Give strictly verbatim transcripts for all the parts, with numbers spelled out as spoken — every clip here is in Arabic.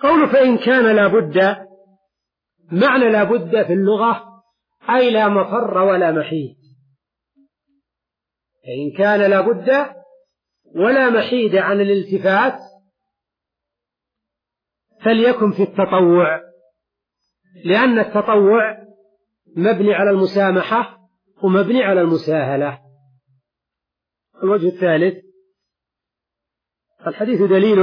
قول فإن كان لا بد، معنى لا بد في اللغة أي لا مفر ولا محيد. فإن كان لا بد ولا محيد عن الالتفات فليكن في التطوع، لأن التطوع مبني على المسامحة ومبني على المساهلة. الوجه الثالث: الحديث دليل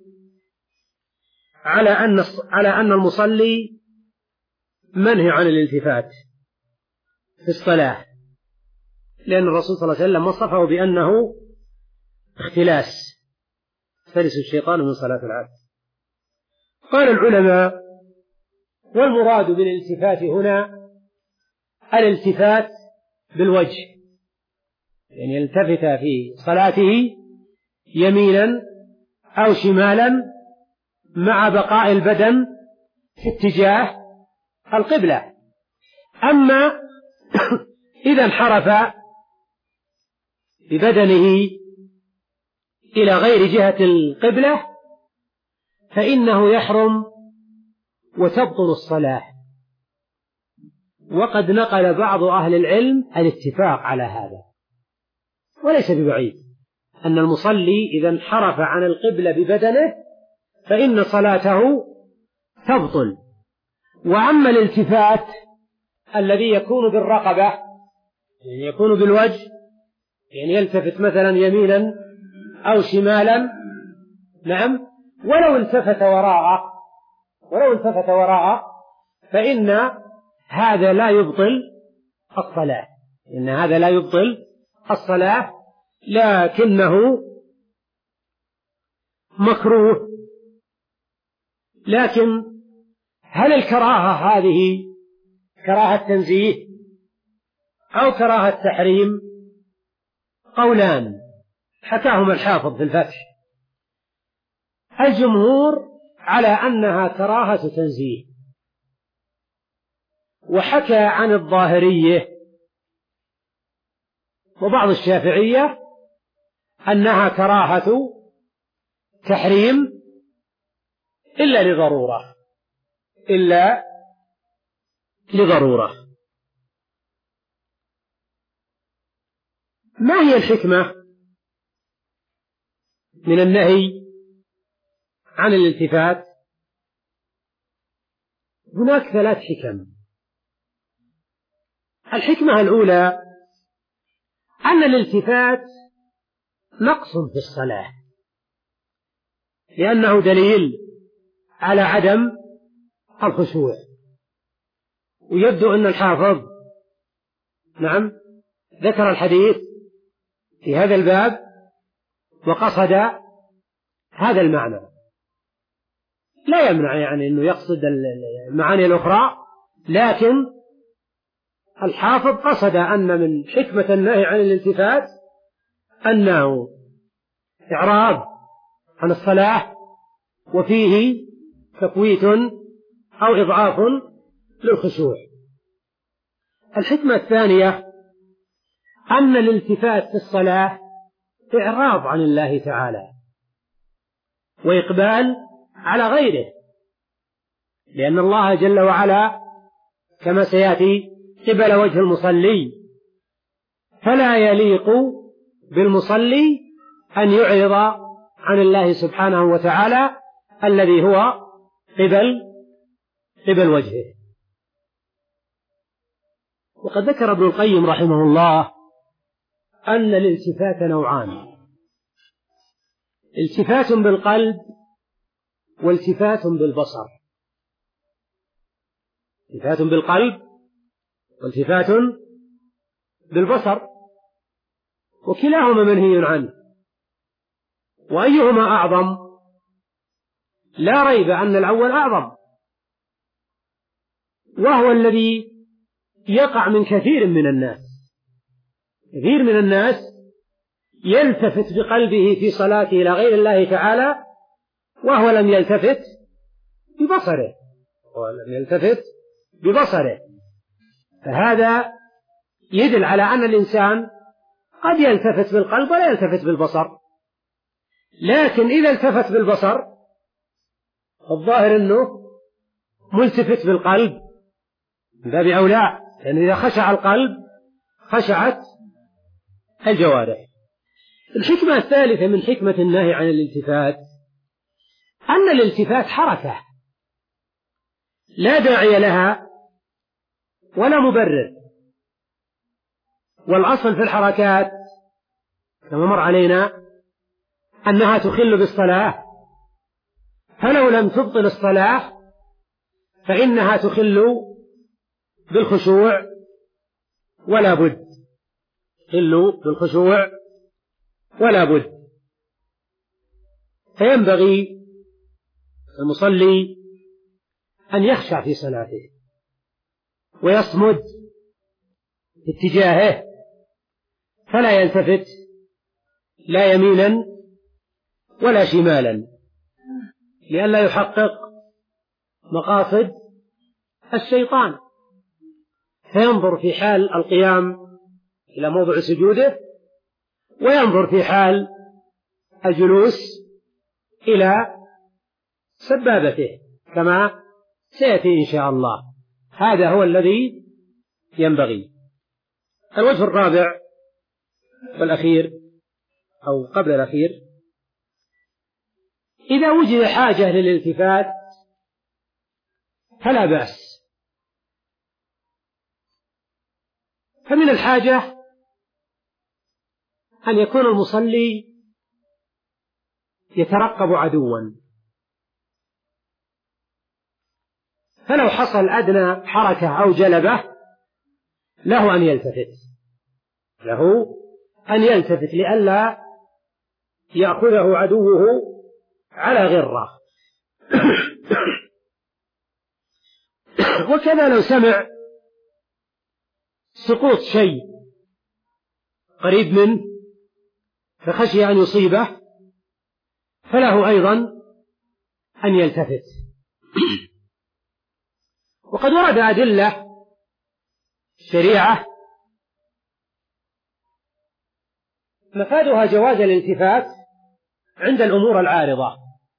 على أن على أن المصلي منهي عن الالتفات في الصلاة، لأن الرسول صلى الله عليه وسلم وصفه بأنه اختلاس، يختلس الشيطان من صلاة العبد. قال العلماء: والمراد بالالتفات هنا الالتفات بالوجه، يعني يلتفت في صلاته يمينا أو شمالا مع بقاء البدن في اتجاه القبلة. أما إذا انحرف ببدنه إلى غير جهة القبلة فإنه يحرم وتبطل الصلاة. وقد نقل بعض أهل العلم الاتفاق على هذا، وليس ببعيد أن المصلي إذا انحرف عن القبلة ببدنه فإن صلاته تبطل. وأما الالتفات الذي يكون بالرقبة، يعني يكون بالوجه، يعني يلتفت مثلا يمينا أو شمالا، نعم، ولو التفت وراءه ولو التفت وراءه فإن هذا لا يبطل الصلاة، إن هذا لا يبطل الصلاة، لكنه مكروه. لكن هل الكراهة هذه كراهة تنزيه أو كراهة تحريم؟ قولان حكاهما الحافظ في الفتح. الجمهور على أنها كراهة تنزيه، وحكى عن الظاهرية وبعض الشافعية أنها كراهة تحريم إلا لضرورة إلا لضرورة. ما هي الحكمة من النهي عن الالتفات؟ هناك ثلاث حكم. الحكمة الأولى أن الالتفات نقص في الصلاة، لأنه دليل على عدم الخشوع. ويبدو أن الحافظ نعم ذكر الحديث في هذا الباب وقصد هذا المعنى. لا يمنع يعني أنه يقصد المعاني الأخرى، لكن الحافظ قصد أن من حكمة النهي عن الالتفات أنه إعراض عن الصلاة وفيه تفويت أو إضعاف للخشوع. الحكمة الثانية أن الالتفات في الصلاة إعراض عن الله تعالى وإقبال على غيره، لأن الله جل وعلا كما سيأتي قبل وجه المصلي، فلا يليق بالمصلي أن يعرض عن الله سبحانه وتعالى الذي هو قبل قبل وجهه. وقد ذكر ابن القيم رحمه الله أن الالتفات نوعان: التفات بالقلب والتفات بالبصر. التفات بالقلب والتفات بالبصر، وكلاهما منهي عنه. وأيهما أعظم؟ لا ريب أن الأول أعظم، وهو الذي يقع من كثير من الناس. كثير من الناس يلتفت بقلبه في صلاته إلى غير الله تعالى وهو لم يلتفت ببصره ولم يلتفت ببصره فهذا يدل على أن الإنسان قد يلتفت بالقلب ولا يلتفت بالبصر. لكن إذا التفت بالبصر الظاهر أنه ملتفت بالقلب من باب أولى، لأن إذا خشع القلب خشعت الجوارح. الحكمة الثالثة من حكمة النهي عن الالتفات أن الالتفات حركة لا داعي لها ولا مبرر، والأصل في الحركات كما مر علينا أنها تخل بالصلاة، فلو لم تبطل الصلاة فإنها تخل بالخشوع ولا بد، تخل بالخشوع ولا بد. فينبغي المصلي أن يخشع في صلاته ويصمد في اتجاهه، فلا يلتفت لا يمينا ولا شمالا، لئلا يحقق مقاصد الشيطان، فينظر في حال القيام إلى موضع سجوده، وينظر في حال الجلوس إلى سبابته كما سيأتي إن شاء الله. هذا هو الذي ينبغي. الوجه الرابع والأخير أو قبل الأخير، إذا وجد حاجة للالتفات فلا بأس. فمن الحاجة أن يكون المصلي يترقب عدوا، فلو حصل أدنى حركة أو جلبة له أن يلتفت، له أن يلتفت لئلا يأخذه عدوه على غرة. وكذا لو سمع سقوط شيء قريب منه فخشي أن يصيبه فله أيضا أن يلتفت. وقد ورد أدلة شريعة مفادها جواز الالتفات عند الأمور العارضة.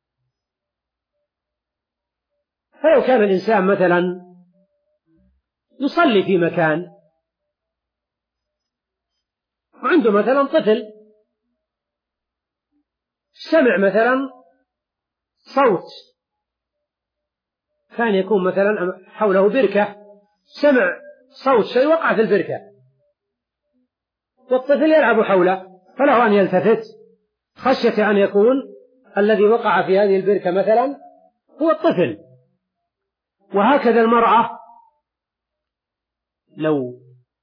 فلو كان الإنسان مثلا يصلي في مكان وعنده مثلا طفل، سمع مثلا صوت، كان يكون مثلا حوله بركة، سمع صوت شيء وقع في البركة والطفل يلعب حوله، فله أن يلتفت خشية أن يكون الذي وقع في هذه البركة مثلا هو الطفل. وهكذا المرأة لو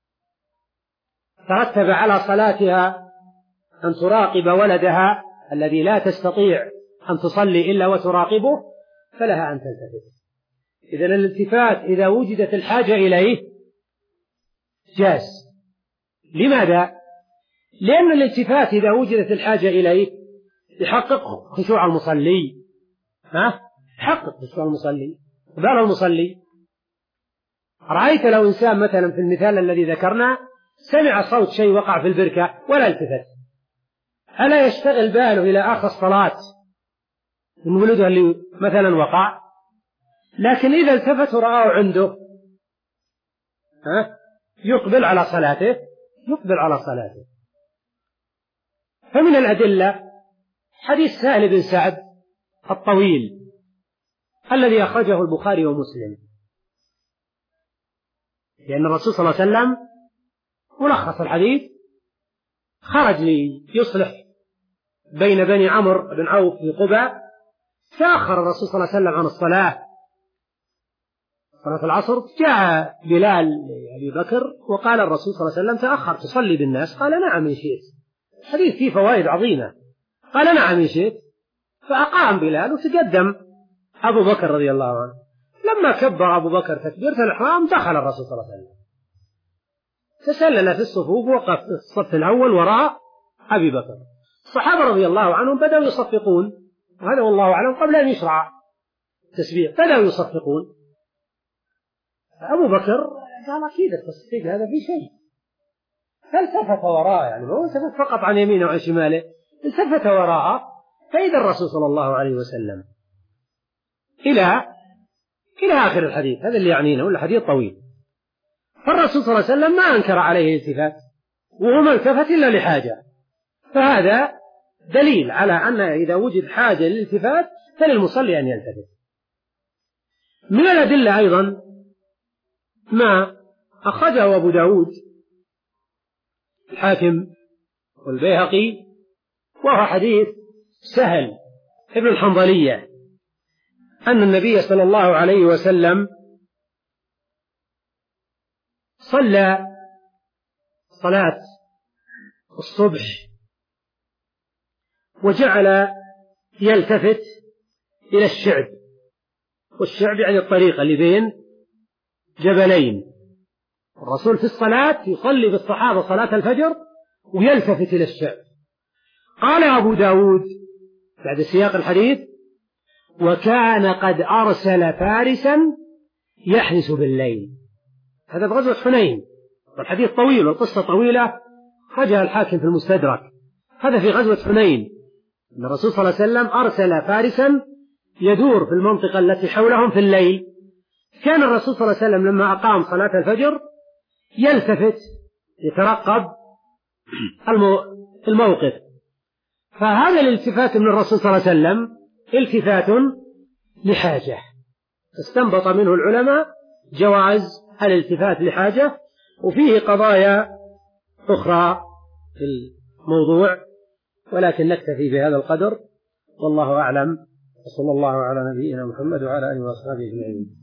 ترتب على صلاتها أن تراقب ولدها الذي لا تستطيع أن تصلي إلا وتراقبه فلها أن تلتفت. إذن الالتفات إذا وجدت الحاجة إليه جاز. لماذا؟ لأن الالتفات إذا وجدت الحاجة إليه يحقق خشوع المصلي، ها؟ يحقق خشوع المصلي وبال المصلي. رأيت لو إنسان مثلا في المثال الذي ذكرنا سمع صوت شيء وقع في البركة ولا التفت، ألا يشتغل باله إلى آخر الصلاة من ولده اللي مثلا وقع؟ لكن إذا التفت ورآه عنده ها يقبل على صلاته يقبل على صلاته. فمن الأدلة حديث سهل بن سعد الطويل الذي أخرجه البخاري ومسلم، لأن الرسول صلى الله عليه وسلم ملخص الحديث خرج ليصلح بين بني عمرو بن عوف في قباء، تأخر الرسول صلى الله عليه وسلم عن الصلاة صلاة العصر، جاء بلال لأبي بكر وقال الرسول صلى الله عليه وسلم تأخر تصلي بالناس؟ قال نعم إن شئت. الحديث فيه فوائد عظيمة. قال نعم إن شئت، فأقام بلال وتقدم أبو بكر رضي الله عنه. لما كبر أبو بكر تكبيرة الإحرام دخل الرسول صلى الله عليه وسلم تسلل في الصفوف، وقف في الصف الأول وراء أبي بكر. الصحابة رضي الله عنهم بدأوا يصفقون، وهذا والله أعلم قبل أن يشرع التسبيح، بدأوا يصفقون. أبو بكر قال أكيد التصفيق هذا في شيء، فالتفت وراءه، يعني ما هو التفت فقط عن يمينه وعن شماله، التفت وراءه فإذا الرسول صلى الله عليه وسلم إلى إلى آخر الحديث. هذا اللي يعنينا، ولا حديث طويل. فالرسول صلى الله عليه وسلم ما أنكر عليه الالتفات، وهو ما التفت إلا لحاجة، فهذا دليل على أن إذا وجد حاجة للالتفات فللمصلي أن يلتفت. من الأدلة أيضا ما أخرجه أبو داود الحاكم والبيهقي، وهو حديث سهل ابن الحنظلية أن النبي صلى الله عليه وسلم صلى صلاة الصبح وجعل يلتفت إلى الشعب، والشعب يعني الطريقة اللي بين جبلين. الرسول في الصلاة يصلي بالصحابة صلاة الفجر ويلتفت إلى الشعب. قال أبو داود بعد سياق الحديث: وكان قد أرسل فارسا يحرس بالليل. هذا في غزوة حنين، والحديث طويل والقصة طويلة، خرجها الحاكم في المستدرك. هذا في غزوة حنين، أن الرسول صلى الله عليه وسلم أرسل فارسا يدور في المنطقة التي حولهم في الليل. كان الرسول صلى الله عليه وسلم لما أقام صلاة الفجر يلتفت يترقب الموقف، فهذا الالتفات من الرسول صلى الله عليه وسلم التفات لحاجة، استنبط منه العلماء جواز الالتفات لحاجة. وفيه قضايا أخرى في الموضوع، ولكن نكتفي بهذا القدر، والله أعلم، وصلى الله على نبينا محمد وعلى آله وأصحابه أجمعين.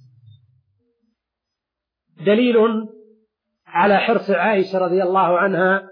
دليل على حرص عائشة رضي الله عنها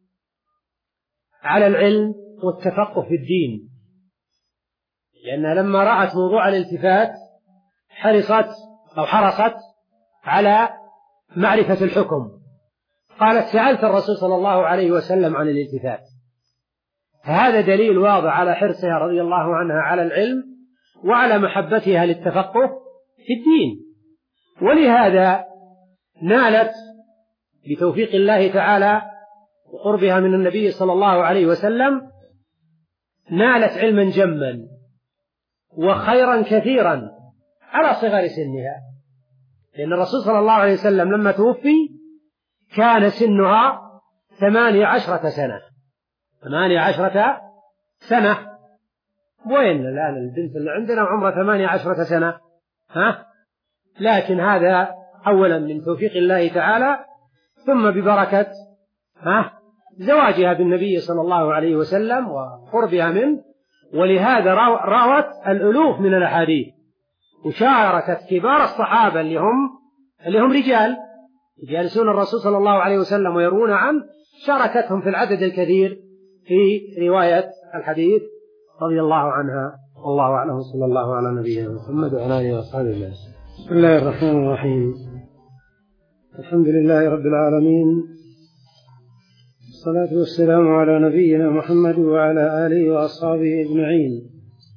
على العلم والتفقه في الدين، لأنها لما رأت موضوع الالتفات حرصت أو حرصت على معرفة الحكم. قالت: سألت الرسول صلى الله عليه وسلم عن الالتفات. هذا دليل واضح على حرصها رضي الله عنها على العلم وعلى محبتها للتفقه في الدين، ولهذا نالت بتوفيق الله تعالى وقربها من النبي صلى الله عليه وسلم، نالت علما جما وخيرا كثيرا على صغر سنها، لأن الرسول صلى الله عليه وسلم لما توفي كان سنها ثمانية عشرة سنة ثمانية عشرة سنة. وين الآن البنت اللي عندنا عمرها ثمانية عشرة سنة؟ ها؟ لكن هذا أولا من توفيق الله تعالى، ثم ببركة ها زواجها بالنبي صلى الله عليه وسلم وقربها منه، ولهذا روت الألوف من الأحاديث، وشاركت كبار الصحابة اللي هم اللي هم رجال يجالسون الرسول صلى الله عليه وسلم ويروون عنه، شاركتهم في العدد الكثير في رواية الحديث رضي الله عنها. والله أعلم، صلى الله على نبينا محمد وعلى آله وأصحابه أجمعين. بسم الله الرحمن الرحيم. الحمد لله رب العالمين، الصلاة والسلام على نبينا محمد وعلى آله وأصحابه أجمعين.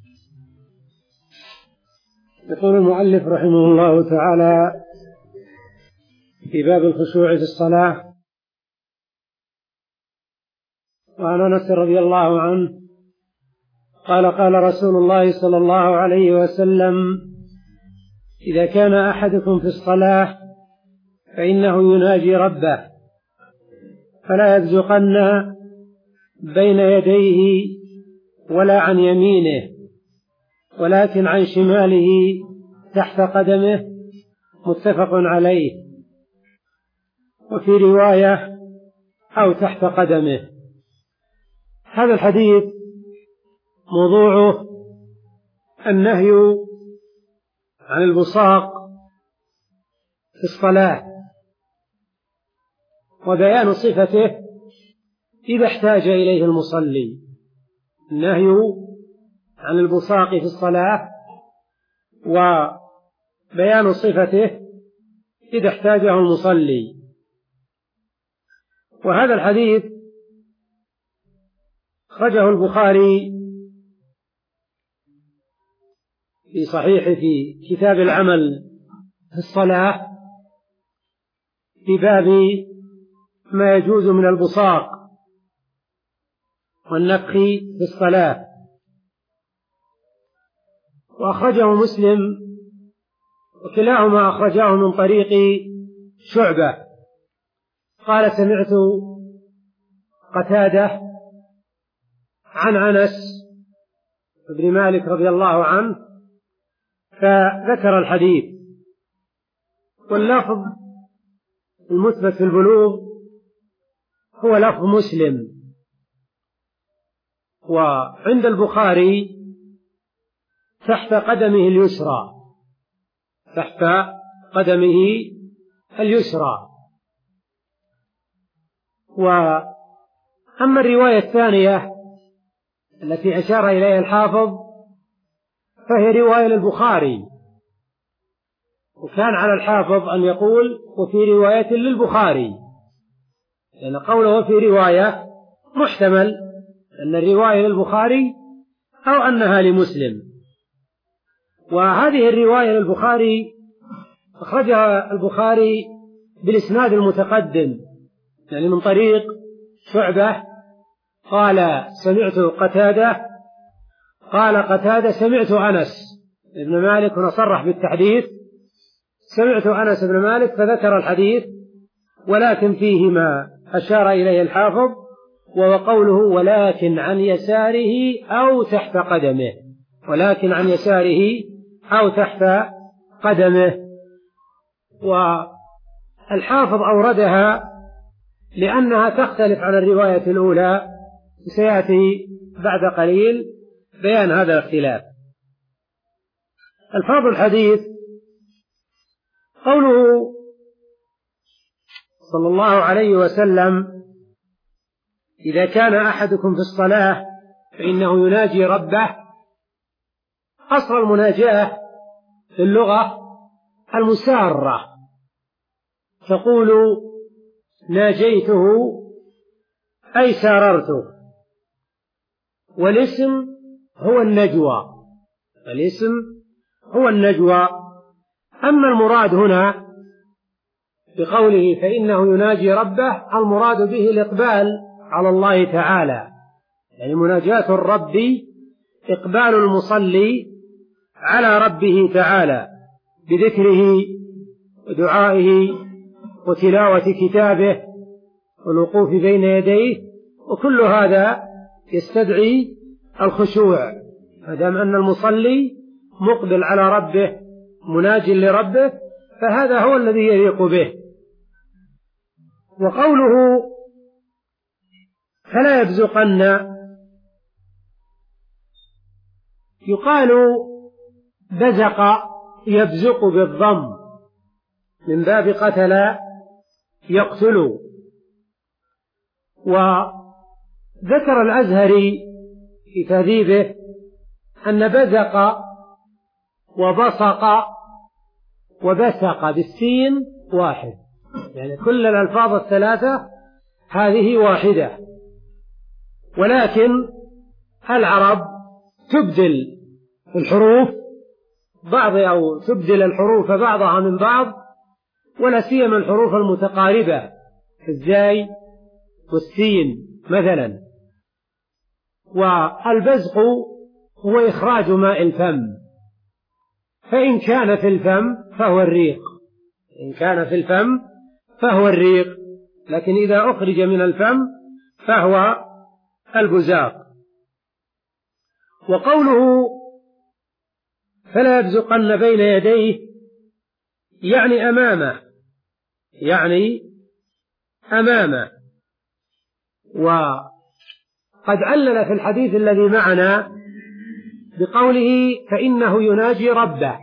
يقول المؤلف رحمه الله تعالى في باب الخشوع في الصلاة: وعن أنس رضي الله عنه قال: قال رسول الله صلى الله عليه وسلم: إذا كان أحدكم في الصلاة فإنه يناجي ربه، فلا يبزقن بين يديه ولا عن يمينه، ولكن عن شماله تحت قدمه. متفق عليه. وفي رواية: أو تحت قدمه. هذا الحديث موضوعه النهي عن البصاق في الصلاة، وبيان صفته إذا احتاج إليه المصلي. النهي عن البصاق في الصلاة وبيان صفته إذا احتاجه المصلي. وهذا الحديث أخرجه البخاري في صحيحه في كتاب العمل في الصلاة في باب ما يجوز من البصاق والنفخ في الصلاة. وأخرجه مسلم، وكلاهما أخرجاه من طريق شعبة قال سمعت قتادة عن أنس بن مالك رضي الله عنه فذكر الحديث. واللفظ المثبت في البلوغ هو لفظ مسلم. وعند البخاري تحت قدمه اليسرى، تحت قدمه اليسرى. وأما الرواية الثانية التي أشار إليها الحافظ فهي رواية للبخاري، وكان على الحافظ أن يقول وفي رواية للبخاري، لأن قوله في رواية محتمل أن الرواية للبخاري أو أنها لمسلم. وهذه الرواية للبخاري أخرجها البخاري بالإسناد المتقدم، يعني من طريق شعبة قال سمعت قتادة قال قتادة سمعت أنس بن مالك، ونصرح بالتحديث سمعت أنس بن مالك فذكر الحديث، ولكن فيه ما أشار إليه الحافظ وهو قوله ولكن عن يساره أو تحت قدمه، ولكن عن يساره أو تحت قدمه. والحافظ أوردها لأنها تختلف عن الرواية الأولى، سيأتي بعد قليل بيان هذا الاختلاف. الفاظ الحديث قوله صلى الله عليه وسلم إذا كان أحدكم في الصلاة فإنه يناجي ربه. أصل المناجاة في اللغة المسارة، تقول ناجيته أي ساررته. والاسم هو النجوى، الاسم هو النجوى. أما المراد هنا بقوله فإنه يناجي ربه، المراد به الإقبال على الله تعالى، يعني مناجاة الرب إقبال المصلي على ربه تعالى بذكره ودعائه وتلاوة كتابه والوقوف بين يديه، وكل هذا يستدعي الخشوع، ما دام أن المصلي مقبل على ربه مناج لربه فهذا هو الذي يليق به. وقوله فلا يبزقن يقال بزق يبزق بالضم من باب قتل يقتل. وذكر الأزهري في تهذيبه أن بزق وبصق وبسق بالسين واحد، يعني كل الألفاظ الثلاثة هذه واحدة، ولكن العرب تبدل الحروف بعض أو تبدل الحروف بعضها من بعض، ولا سيما الحروف المتقاربة الزاي والسين مثلا. والبزق هو إخراج ماء الفم، فإن كان في الفم فهو الريق، إن كان في الفم فهو الريق، لكن إذا أخرج من الفم فهو البزاق. وقوله فلا يبزقن بين يديه يعني أمامه، يعني أمامه. وقد علل في الحديث الذي معنا بقوله فإنه يناجي ربه.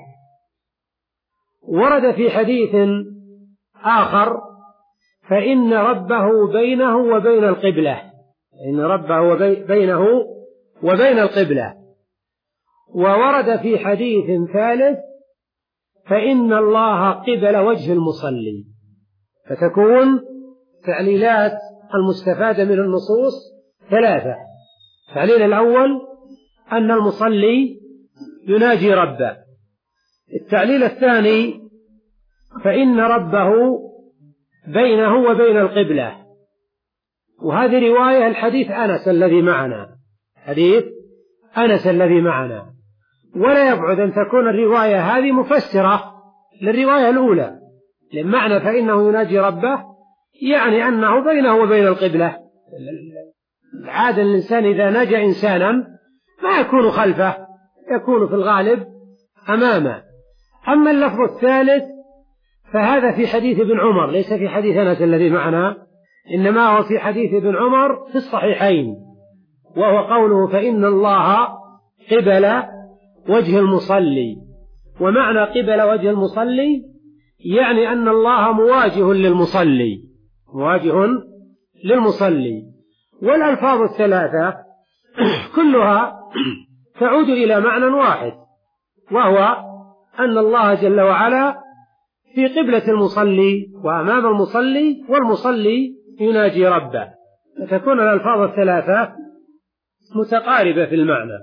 ورد في حديث آخر فإن ربه بينه وبين القبلة، إن ربه بينه وبين القبلة. وورد في حديث ثالث فإن الله قبل وجه المصلي. فتكون تعليلات المستفادة من النصوص ثلاثة: التعليل الأول أن المصلي يناجي ربه، التعليل الثاني فإن ربه بينه وبين القبلة، وهذه رواية الحديث أنس الذي معنا، حديث أنس الذي معنا. ولا يبعد أن تكون الرواية هذه مفسرة للرواية الأولى، للمعنى فإنه يناجي ربه يعني أنه بينه وبين القبلة. العادة الإنسان إذا ناجى إنسانا ما يكون خلفه، يكون في الغالب أمامه. أما اللفظ الثالث فهذا في حديث ابن عمر، ليس في حديث أنس الذي معنا، إنما هو في حديث ابن عمر في الصحيحين، وهو قوله فإن الله قبل وجه المصلي. ومعنى قبل وجه المصلي يعني أن الله مواجه للمصلي، مواجه للمصلي. والألفاظ الثلاثة كلها تعود إلى معنى واحد، وهو أن الله جل وعلا في قبلة المصلي وأمام المصلي، والمصلي يناجي ربه، فتكون الألفاظ الثلاثة متقاربة في المعنى.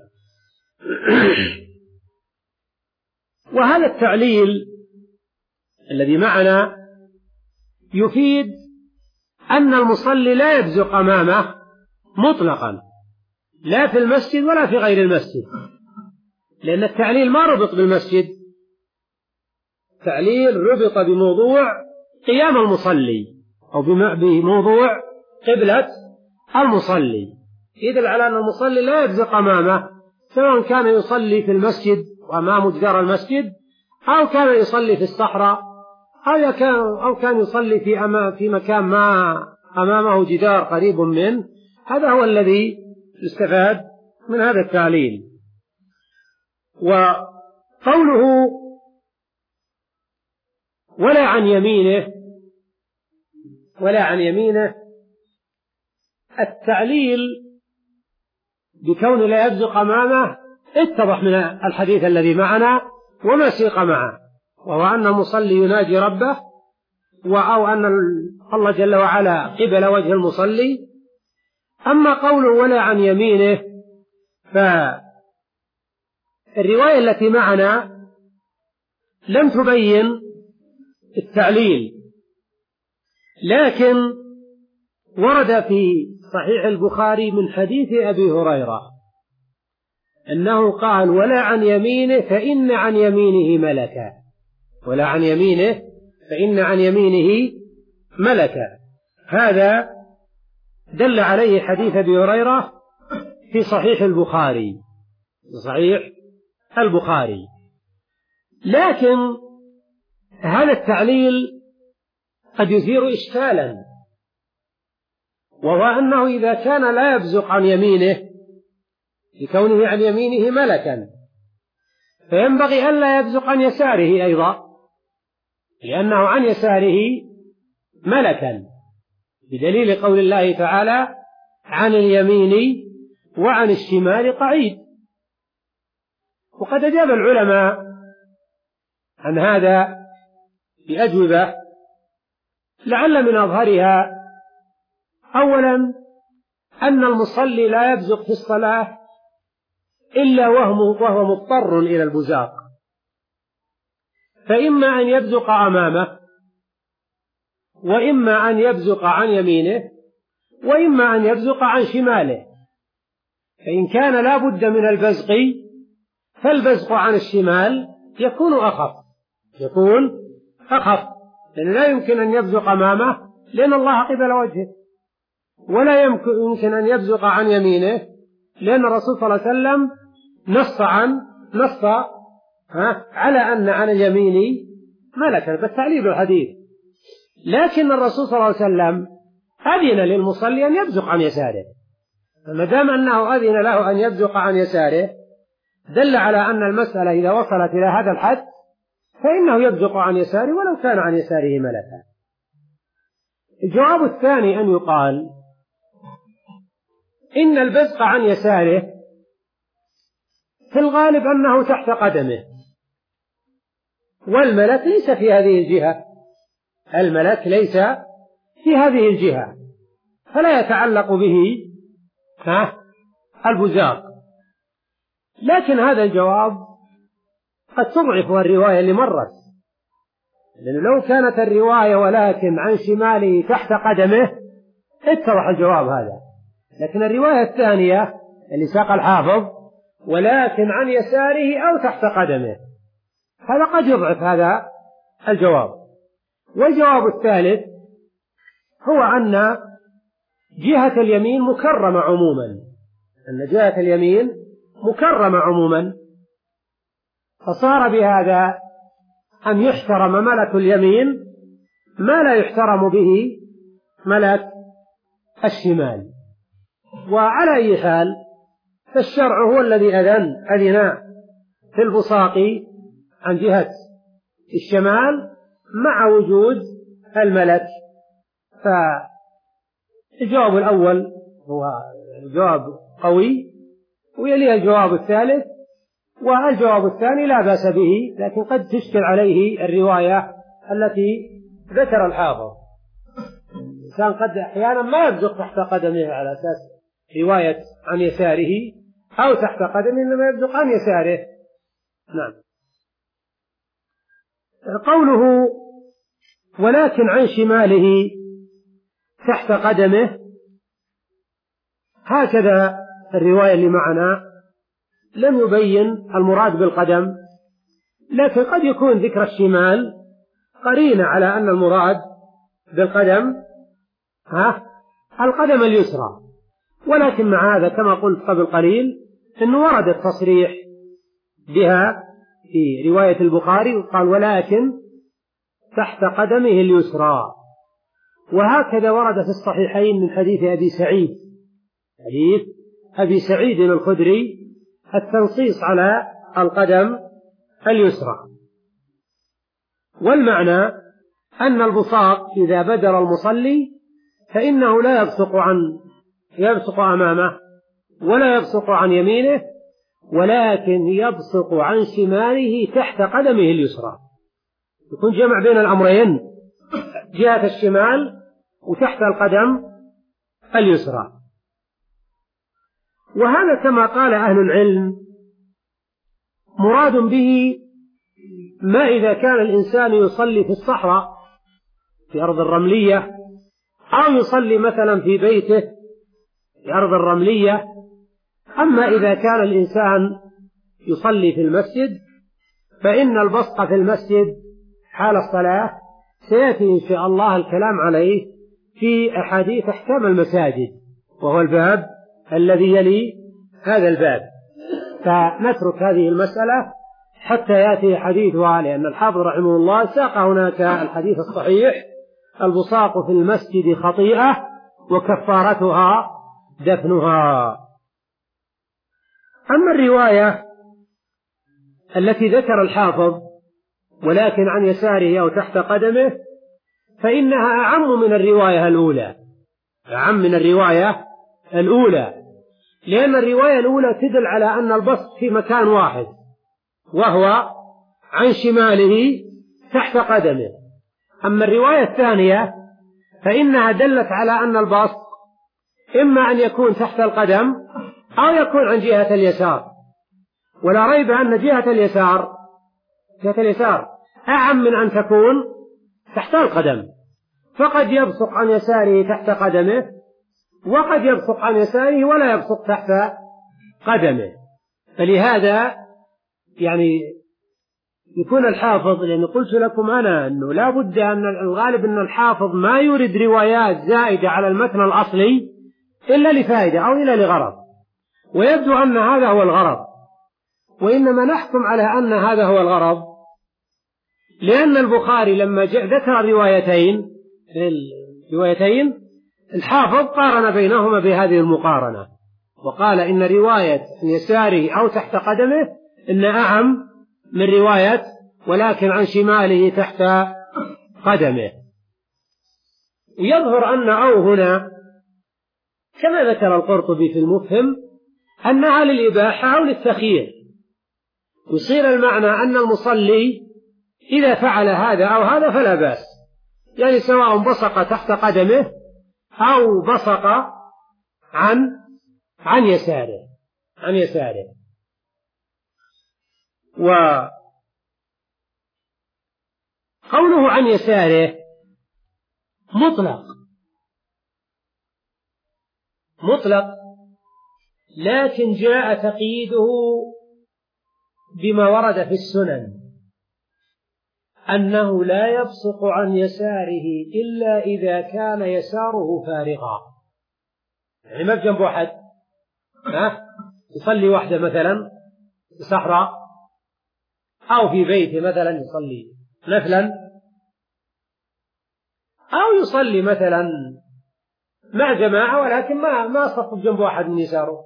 وهذا التعليل الذي معنا يفيد أن المصلي لا يبزق أمامه مطلقا، لا في المسجد ولا في غير المسجد، لأن التعليل ما ربط بالمسجد، التعليل ربط بموضوع قيام المصلي أو بموضوع قبلة المصلي، يدل على أن المصلي لا يبزق أمامه، سواء كان يصلي في المسجد وأمامه جدار المسجد، أو كان يصلي في الصحراء، أو كان أو كان يصلي في أمام في مكان ما أمامه جدار قريب منه. هذا هو الذي يستفاد من هذا التعليل. وقوله ولا عن يمينه، ولا عن يمينه، التعليل بكون لا يبزق أمامه اتضح من الحديث الذي معنا وما سيق معه، وهو أن المصلي يناجي ربه، أو أن الله جل وعلا قبل وجه المصلي. أما قوله ولا عن يمينه، فالرواية التي معنا لم تبين التعليل، لكن ورد في صحيح البخاري من حديث أبي هريرة أنه قال ولا عن يمينه فإن عن يمينه ملكا، ولا عن يمينه فإن عن يمينه ملكا. هذا دل عليه حديث أبي هريرة في صحيح البخاري، في صحيح البخاري. لكن هذا التعليل قد يثير إشكالا، وهو أنه إذا كان لا يبزق عن يمينه لكونه عن يمينه ملكا، فينبغي ألا يبزق عن يساره أيضا، لأنه عن يساره ملكا، بدليل قول الله تعالى عن اليمين وعن الشمال قعيد. وقد أجاب العلماء عن هذا بأجوبة لعل من أظهرها أولا أن المصلي لا يبزق في الصلاة إلا وهو مضطر إلى البزاق، فإما أن يبزق أمامه، وإما أن يبزق عن يمينه، وإما أن يبزق عن شماله. فإن كان لا بد من البزق فالبزق عن الشمال يكون أخف، يكون أخف، لأن لا يمكن أن يبزق أمامه لأن الله قبل وجهه، ولا يمكن أن يبزق عن يمينه لأن الرسول صلى الله عليه وسلم نص عن نص على أن عن اليمين ملكا بالتعليل الحديث. لكن الرسول صلى الله عليه وسلم أذن للمصلي أن يبزق عن يساره، فما دام أنه أذن له أن يبزق عن يساره دل على أن المسألة إذا وصلت إلى هذا الحد فإنه يبزق عن يساره ولو كان عن يساره ملكا. الجواب الثاني أن يقال إن البزق عن يساره في الغالب أنه تحت قدمه، والملك ليس في هذه الجهة، الملك ليس في هذه الجهة، فلا يتعلق به البزاق. لكن هذا الجواب قد تضعف الرواية اللي مرت، لأنه لو كانت الرواية ولكن عن شماله تحت قدمه اتضح الجواب هذا. لكن الرواية الثانية اللي ساق الحافظ ولكن عن يساره أو تحت قدمه. هذا قد يضعف هذا الجواب. والجواب الثالث هو أن جهة اليمين مكرمة عموما، أن جهة اليمين مكرمة عموما، فصار بهذا أن يحترم ملك اليمين ما لا يحترم به ملك الشمال. وعلى أي حال فالشرع هو الذي أذن أذن في البصاق عن جهة الشمال مع وجود الملك. فالجواب الأول هو الجواب قوي، ويليه الجواب الثالث، والجواب الثاني لا بأس به، لكن قد تشكل عليه الرواية التي ذكر الحافظ. الإنسان قد أحيانا ما يبزق تحت قدمه على أساس رواية عن يساره أو تحت قدمه، إنما يبزق عن يساره. نعم. قوله ولكن عن شماله تحت قدمه، هكذا الرواية اللي معنا لم يبين المراد بالقدم، لكن قد يكون ذكر الشمال قرينة على أن المراد بالقدم ها القدم اليسرى. ولكن مع هذا كما قلت قبل قليل أنه ورد التصريح بها في رواية البخاري، وقال ولكن تحت قدمه اليسرى. وهكذا ورد في الصحيحين من حديث أبي سعيد حديث أبي سعيد الخدري التنصيص على القدم اليسرى. والمعنى أن البصاق إذا بدر المصلي فإنه لا يبصق عن يبصق أمامه ولا يبصق عن يمينه، ولكن يبصق عن شماله تحت قدمه اليسرى. يكون جمع بين الأمرين، جهة الشمال وتحت القدم اليسرى. وهذا كما قال أهل العلم مراد به ما إذا كان الإنسان يصلي في الصحراء في أرض الرملية، أو يصلي مثلا في بيته في أرض الرملية. أما إذا كان الإنسان يصلي في المسجد فإن البصق في المسجد حال الصلاة سيأتي إن شاء الله الكلام عليه في أحاديث أحكام المساجد، وهو الباب الذي يلي هذا الباب، فنترك هذه المسألة حتى يأتي حديثها، لأن الحافظ رحمه الله ساق هناك الحديث الصحيح: البصاق في المسجد خطيئة وكفارتها دفنها. أما الرواية التي ذكر الحافظ ولكن عن يساره أو تحت قدمه فإنها أعم من الرواية الأولى، أعم من الرواية الأولى، لأن الرواية الأولى تدل على أن البسط في مكان واحد وهو عن شماله تحت قدمه. أما الرواية الثانية فإنها دلت على أن البسط إما أن يكون تحت القدم أو يكون عن جهة اليسار، ولا ريب أن جهة اليسار جهة اليسار أعم من أن تكون تحت القدم، فقد يبصق عن يساره تحت قدمه، وقد يبصق عن يساره ولا يبصق تحت قدمه. فلهذا يعني يكون الحافظ، لأن قلت لكم أنا أنه لا بد أن الغالب أن الحافظ ما يريد روايات زائدة على المتن الأصلي إلا لفائدة أو إلا لغرض، ويبدو أن هذا هو الغرض، وإنما نحكم على أن هذا هو الغرض لأن البخاري لما ذكر الروايتين الروايتين الحافظ قارن بينهما بهذه المقارنة، وقال إن رواية عن يساره أو تحت قدمه إن أعم من رواية ولكن عن شماله تحت قدمه. ويظهر أن أو هنا كما ذكر القرطبي في المفهم أنها للإباحة أو للتخيير، يصير المعنى أن المصلي إذا فعل هذا أو هذا فلا بأس، يعني سواء بصق تحت قدمه أو بصق عن عن يساره عن يساره. وقوله عن يساره مطلق مطلق لكن جاء تقييده بما ورد في السنن أنه لا يبصق عن يساره إلا إذا كان يساره فارغا، يعني ما بجنب واحد، ها يصلي وحده مثلا في صحراء أو في بيته مثلا يصلي نفلا، أو يصلي مثلا مع جماعة ولكن ما ما صف بجنب واحد من يساره،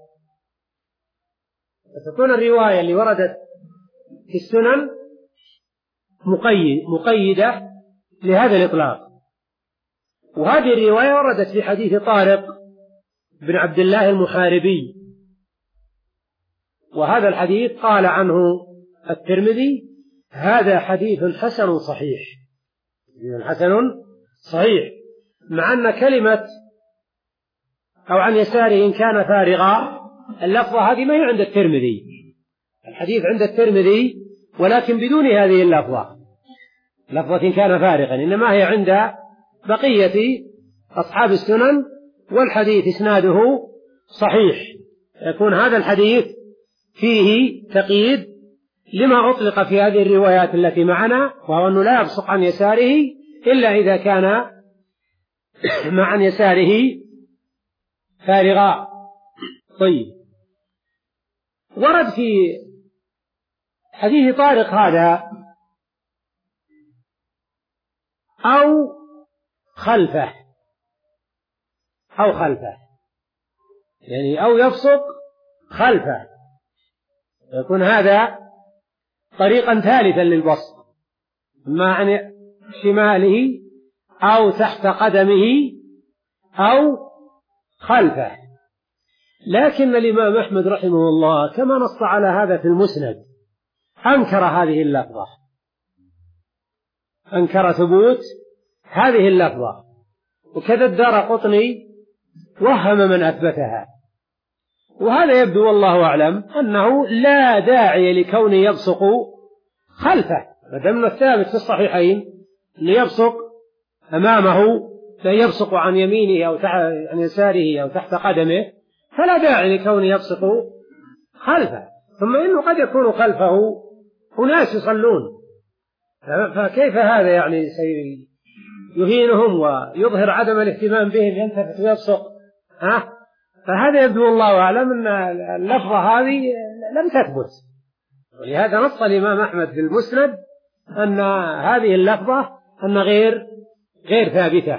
فتكون الرواية اللي وردت في السنن مقيد مقيدة لهذا الإطلاق. وهذه الرواية وردت في حديث طارق بن عبد الله المحاربي، وهذا الحديث قال عنه الترمذي هذا حديث حسن صحيح، حسن صحيح، مع أن كلمة أو عن يساره إن كان فارغا اللفظة هذه ما هي عند الترمذي، الحديث عند الترمذي ولكن بدون هذه اللفظة، لفظة إن كان فارغا، إنما هي عند بقية أصحاب السنن، والحديث إسناده صحيح. يكون هذا الحديث فيه تقييد لما أطلق في هذه الروايات التي معنا، وهو أنه لا يبصق عن يساره إلا إذا كان مع عن يساره فارغا. طيب، ورد في حديث طارق هذا أو خلفه أو خلفه يعني أو يبصق خلفه، يكون هذا طريقا ثالثا للبصق، ما عن شماله أو تحت قدمه أو خلفه. لكن الإمام أحمد رحمه الله كما نص على هذا في المسند أنكر هذه اللفظة، أنكر ثبوت هذه اللفظة، وكذا الدارقطني وهم من أثبتها. وهذا يبدو والله أعلم أنه لا داعي لكون يبصق خلفه، فدمنا الثابت في الصحيحين أن يبصق أمامه، لا يبصق عن يمينه أو عن يساره أو تحت قدمه، فلا داعي لكون يبصق خلفه. ثم إنه قد يكون خلفه أناس يصلون، فكيف هذا يعني سيهينهم ويظهر عدم الاهتمام بهم، ينتفت ويبصق؟ ها؟ فهذا يبدو الله أعلم أن اللفظة هذه لم تثبت، ولهذا نص الإمام أحمد في المسند أن هذه اللفظة أن غير غير ثابتة.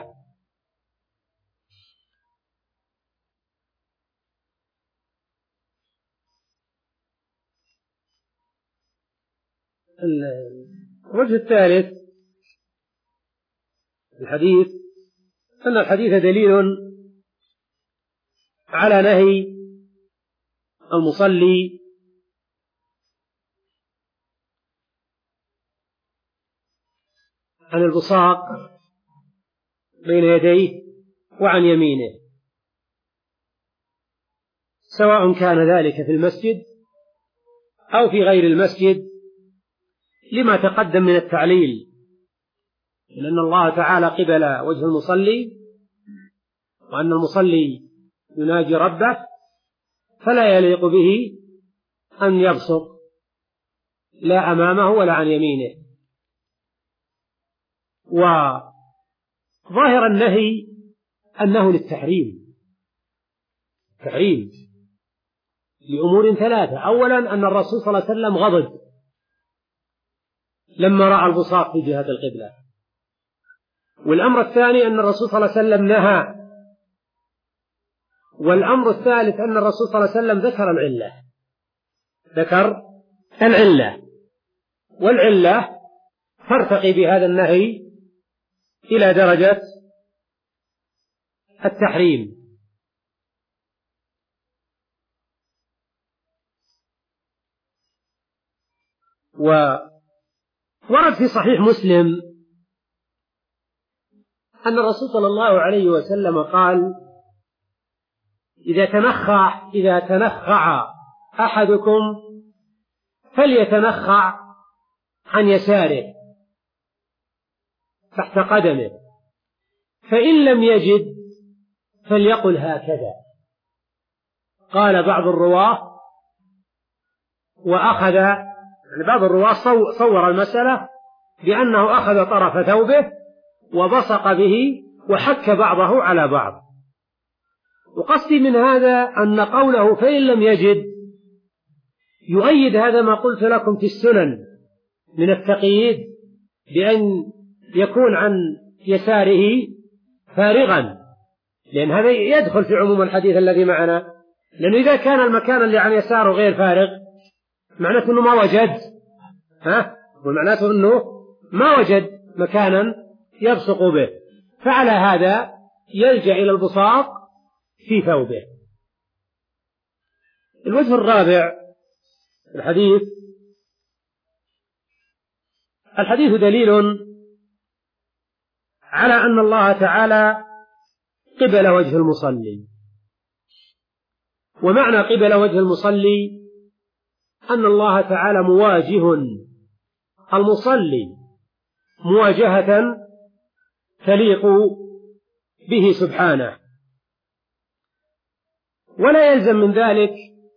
الوجه الثالث الحديث أن الحديث دليل على نهي المصلي عن البصاق بين يديه وعن يمينه، سواء كان ذلك في المسجد أو في غير المسجد، لما تقدم من التعليل، لأن الله تعالى قبل وجه المصلي، وأن المصلي يناجي ربه، فلا يليق به أن يبصق لا أمامه ولا عن يمينه. وظاهر النهي أنه للتحريم، تحريم لأمور ثلاثة. أولا أن الرسول صلى الله عليه وسلم غضب لما رأى البصاق في جهة القبلة. والأمر الثاني أن الرسول صلى الله عليه وسلم نهى. والأمر الثالث أن الرسول صلى الله عليه وسلم ذكر العلة، ذكر العلة، والعلة ترتقي بهذا النهي إلى درجة التحريم. وورد في صحيح مسلم أن الرسول صلى الله عليه وسلم قال: إذا تنخع إذا تنخع أحدكم فليتنخع عن يساره تحت قدمه، فإن لم يجد فليقل هكذا. قال بعض الرواة وأخذ يعني بعض الرواة صور المسألة بأنه أخذ طرف ثوبه وبصق به وحك بعضه على بعض. وقصدي من هذا أن قوله فإن لم يجد يؤيد هذا ما قلت لكم في السنن من التقييد بأن يكون عن يساره فارغا، لأن هذا يدخل في عموم الحديث الذي معنا، لأنه إذا كان المكان اللي عن يساره غير فارغ معناته أنه ما وجد ها ومعناته أنه ما وجد مكانا يبصق به، فعلى هذا يلجأ إلى البصاق في ثوبه. الوجه الرابع الحديث الحديث دليل على أن الله تعالى قبل وجه المصلي. ومعنى قبل وجه المصلي أن الله تعالى مواجه المصلي مواجهة تليق به سبحانه، ولا يلزم من ذلك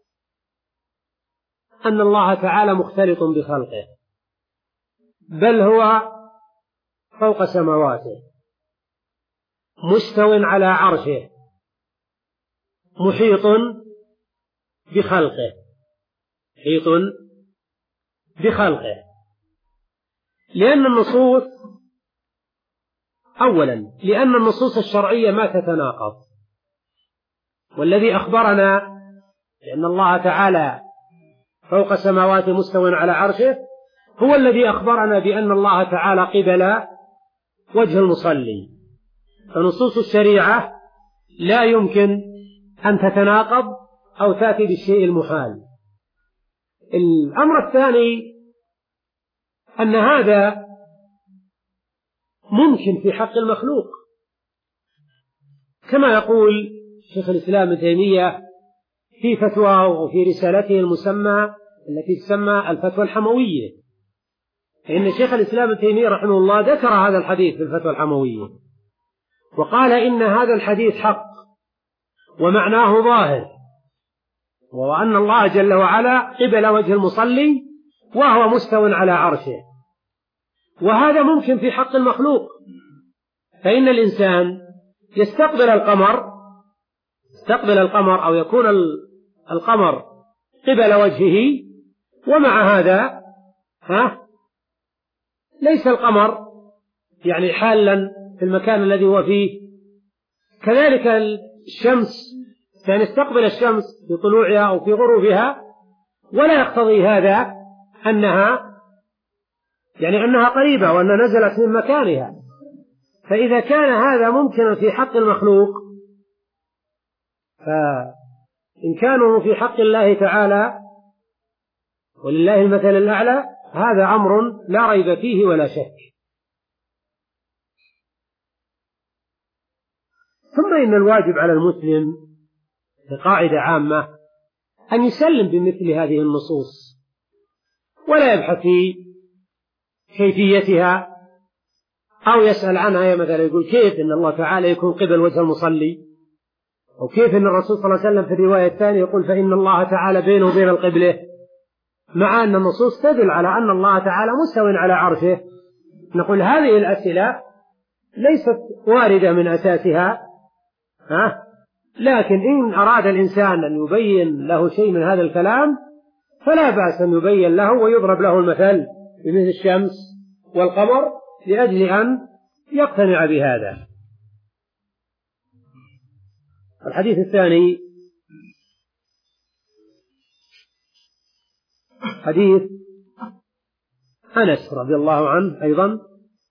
أن الله تعالى مختلط بخلقه، بل هو فوق سماواته مستو على عرشه محيط بخلقه محيط بخلقه لأن النصوص أولا لأن النصوص الشرعية ما تتناقض، والذي أخبرنا بأن الله تعالى فوق سماواته مستو على عرشه هو الذي أخبرنا بأن الله تعالى قبل وجه المصلي، فنصوص الشريعة لا يمكن أن تتناقض أو تأتي بالشيء المحال. الأمر الثاني أن هذا ممكن في حق المخلوق، كما يقول شيخ الإسلام ابن تيمية في فتواه وفي رسالته المسمى التي تسمى الفتوى الحموية، فإن شيخ الإسلام ابن تيمية رحمه الله ذكر هذا الحديث في الفتوى الحموية وقال إن هذا الحديث حق ومعناه ظاهر، وأن الله جل وعلا قبل وجه المصلي وهو مستو على عرشه، وهذا ممكن في حق المخلوق، فإن الإنسان يستقبل القمر يستقبل القمر أو يكون القمر قبل وجهه، ومع هذا ها ليس القمر يعني حالا في المكان الذي هو فيه. كذلك الشمس كان يستقبل الشمس في طلوعها أو في غروبها، ولا يقتضي هذا أنها يعني أنها قريبة وأنها نزلت من مكانها. فإذا كان هذا ممكنا في حق المخلوق فإن كانوا في حق الله تعالى ولله المثل الأعلى هذا أمر لا ريب فيه ولا شك. ثم إن الواجب على المسلم بقاعدة عامة أن يسلم بمثل هذه النصوص ولا يبحث في كيفيتها أو يسأل عنها، مثلا يقول كيف إن الله تعالى يكون قبل وجه المصلي، أو كيف إن الرسول صلى الله عليه وسلم في الرواية الثانية يقول فإن الله تعالى بينه وبين القبلة، مع أن النصوص تدل على أن الله تعالى مستو على عرشه. نقول هذه الأسئلة ليست واردة من أساسها، ها؟ لكن إن أراد الإنسان أن يبين له شيء من هذا الكلام فلا بأس أن يبين له ويضرب له المثل بمثل الشمس والقمر لأجل أن يقتنع بهذا. الحديث الثاني حديث أنس رضي الله عنه أيضا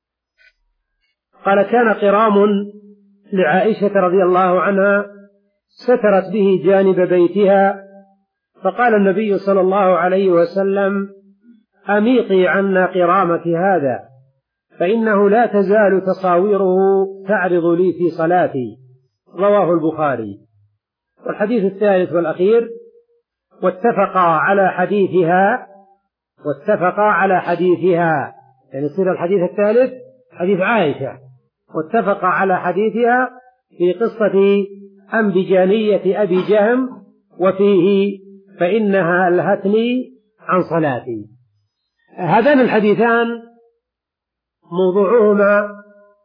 قال كان قرام لعائشة رضي الله عنها سترت به جانب بيتها، فقال النبي صلى الله عليه وسلم أميطي عنا قرامك هذا فإنه لا تزال تصاويره تعرض لي في صلاتي، رواه البخاري. والحديث الثالث والأخير واتفقا على حديثها واتفقا على حديثها يعني يصير الحديث الثالث حديث عائشة، واتفقا على حديثها في قصة أنبجانية أبي جهم وفيه فإنها ألهتني عن صلاتي. هذان الحديثان موضوعهما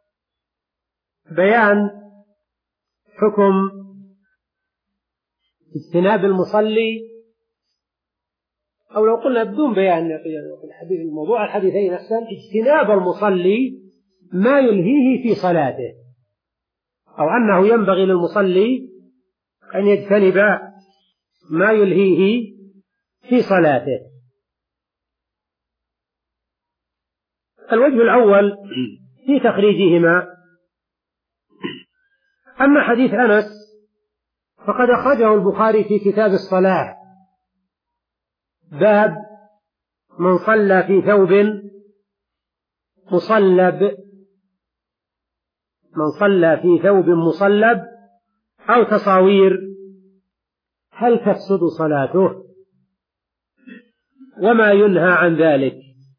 بيان حكم اجتناب المصلي، أو لو قلنا بدون بيان الحديث الموضوع الحديثين أحسن، اجتناب المصلي ما يلهيه في صلاته، أو أنه ينبغي للمصلي أن يجتنب ما يلهيه في صلاته. الوجه الأول في تخريجهما: أما حديث أنس فقد أخرجه البخاري في كتاب الصلاة، باب من صلى في ثوب مصلب، من صلى في ثوب مصلب أو تصاوير هل تفسد صلاته وما ينهى عن ذلك.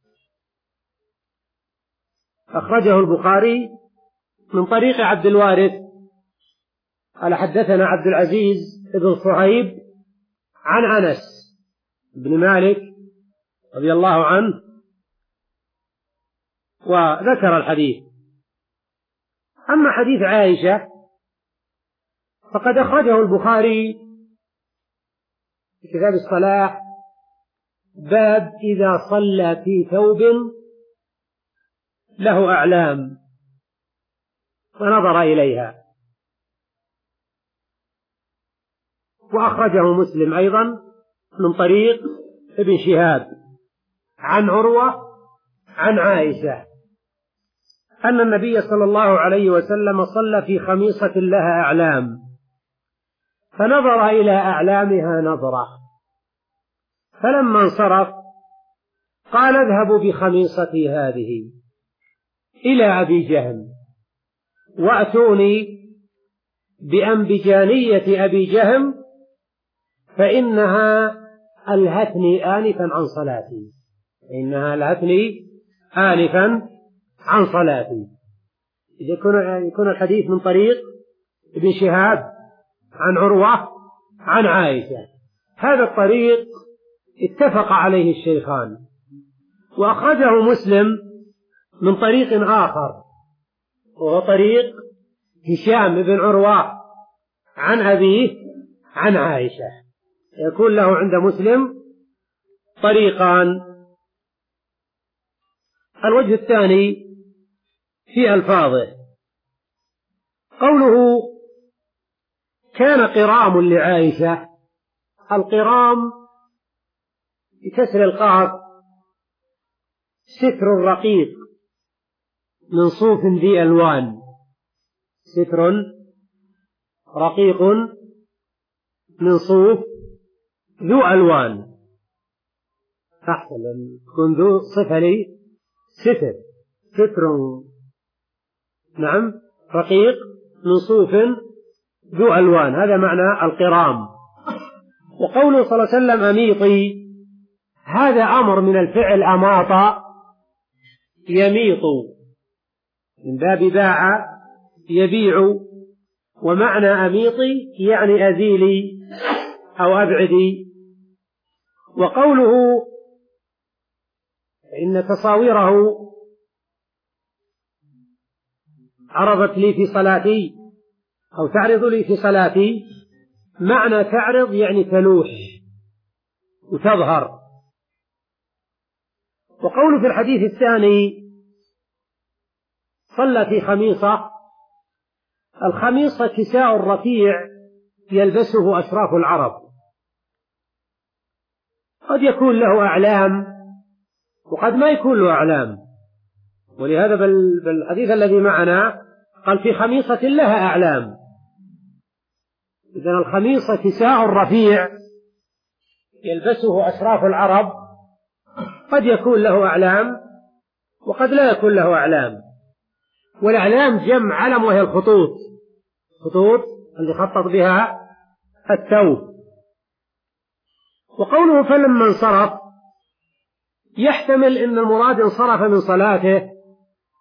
أخرجه البخاري من طريق عبد الوارث قال حدثنا عبد العزيز بن صهيب عن أنس بن مالك رضي الله عنه وذكر الحديث. أما حديث عائشة فقد أخرجه البخاري في كتاب الصلاة، باب إذا صلى في ثوب له أعلام فنظر إليها. وأخرجه مسلم أيضا من طريق ابن شهاب عن عروة عن عائشة أن النبي صلى الله عليه وسلم صلى في خميصة لها أعلام فنظر إلى أعلامها نظرة، فلما انصرف قال اذهبوا بخميصتي هذه إلى أبي جهم وأتوني بأنبجانية أبي جهم فإنها ألهتني آنفا عن صلاتي، إنها ألهتني آنفا عن صلاتي. يكون الحديث من طريق ابن شهاب عن عروة عن عائشة. هذا الطريق اتفق عليه الشيخان، وأخرجه مسلم من طريق آخر وهو طريق هشام بن عروة عن أبيه عن عائشة، يكون له عند مسلم طريقان. الوجه الثاني في ألفاظه: قوله كان قرام لعائشة، القرام بكسر القاف ستر رقيق من صوف ذي ألوان، ستر رقيق من صوف ذو ألوان. أحسن تكون ذو صفة لي ستر، ستر نعم رقيق من صوف ذو ألوان، هذا معنى القرام. وقوله صلى الله عليه وسلم أميطي، هذا أمر من الفعل أماط يميط من باب باع يبيع، ومعنى أميطي يعني أزيلي أو أبعدي. وقوله إن تصاويره عرضت لي في صلاتي أو تعرض لي في صلاتي، معنى تعرض يعني تلوح وتظهر. وقوله في الحديث الثاني صلى في خميصة، الخميصة كساء رفيع يلبسه أشراف العرب، قد يكون له أعلام وقد ما يكون له أعلام، ولهذا بالحديث الذي معنا قال في خميصة لها أعلام. إذن الخميصة كساء رفيع يلبسه أشراف العرب، قد يكون له أعلام وقد لا يكون له أعلام. والأعلام جمع علم وهي الخطوط، خطوط اللي خطط بها الثوب. وقوله فلما انصرف يحتمل أن المراد انصرف من صلاته،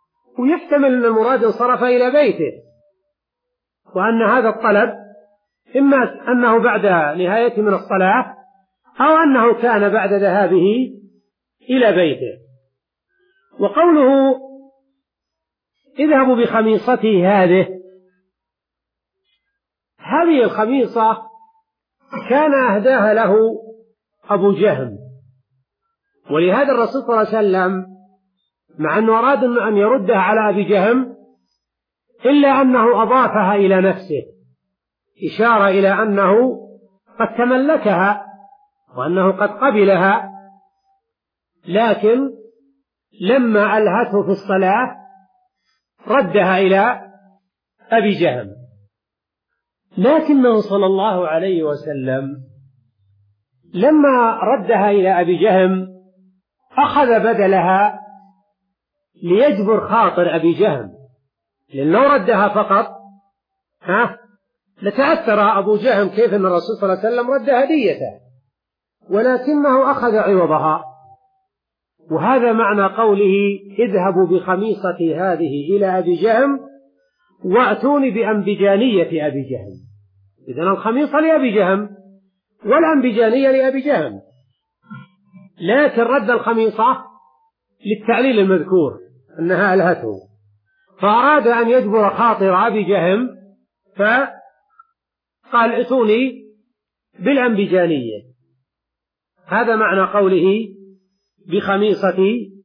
ويحتمل أن المراد انصرف إلى بيته، وأن هذا الطلب إما أنه بعد نهاية من الصلاة أو أنه كان بعد ذهابه إلى بيته. وقوله اذهبوا بخميصته هذه، هذه الخميصة كان أهداها له أبو جهم، ولهذا الرسول صلى الله عليه وسلم مع أنه أراد أن يردها على أبي جهم إلا أنه أضافها إلى نفسه، إشارة إلى أنه قد تملكها وأنه قد قبلها، لكن لما ألهته في الصلاة ردها إلى أبي جهم. لكنه صلى الله عليه وسلم لما ردها إلى أبي جهم أخذ بدلها ليجبر خاطر أبي جهم، لأن لو ردها فقط ها لتأثر أبو جهم كيف أن الرسول صلى الله عليه وسلم رد هديته، ولكنه أخذ عوضها. وهذا معنى قوله اذهبوا بخميصتي هذه إلى أبي جهم وأتوني بأنبجانية أبي جهم. إذن الخميصة لأبي جهم والأنبجانية لأبي جهم، لكن رد الخميصة للتعليل المذكور أنها ألهته، فأراد أن يجبر خاطر أبي جهم فقال ائتوني بالأنبجانية. هذا معنى قوله بخميصتي.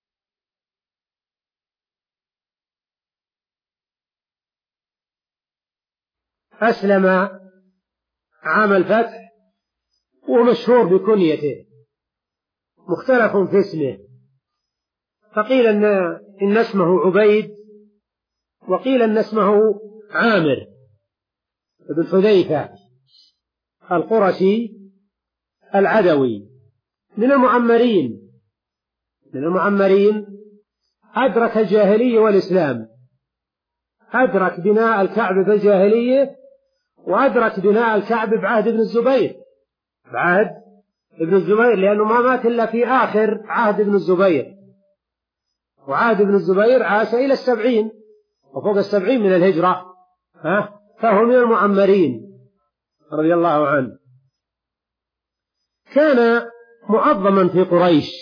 أسلم عام الفتح ومشهور بكنيته، مختلف في اسمه، فقيل إن, إن اسمه عبيد، وقيل إن اسمه عامر بن حذيفة القرشي العدوي من المعمرين من المعمرين أدرك الجاهلية والإسلام، أدرك بناء الكعبة بالجاهلية وأدرك بناء الكعبة بعهد ابن الزبير بعهد ابن الزبير لأنه ما مات إلا في آخر عهد ابن الزبير، وعهد ابن الزبير عاش إلى السبعين وفوق السبعين من الهجرة، ها فهو من المعمرين رضي الله عنه. كان معظما في قريش،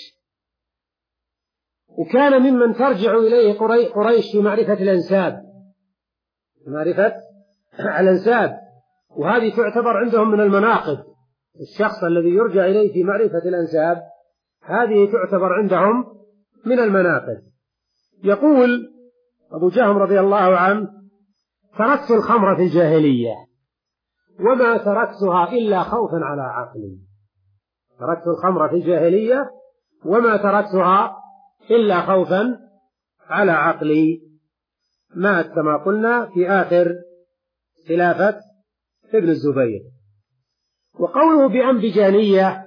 وكان ممن ترجع إليه قريش في معرفة الأنساب معرفة الأنساب وهذه تعتبر عندهم من المناقب. الشخص الذي يرجع إليه في معرفة الأنساب هذه تعتبر عندهم من المناقب. يقول أبو جهم رضي الله عنه تركت الخمر في الجاهلية وما تركتها إلا خوفا على عقلي. تركت الخمر في الجاهلية وما تركتها إلا خوفا على عقلي. مات كما قلنا في آخر خلافة ابن الزبير. وقوله بأنبجانية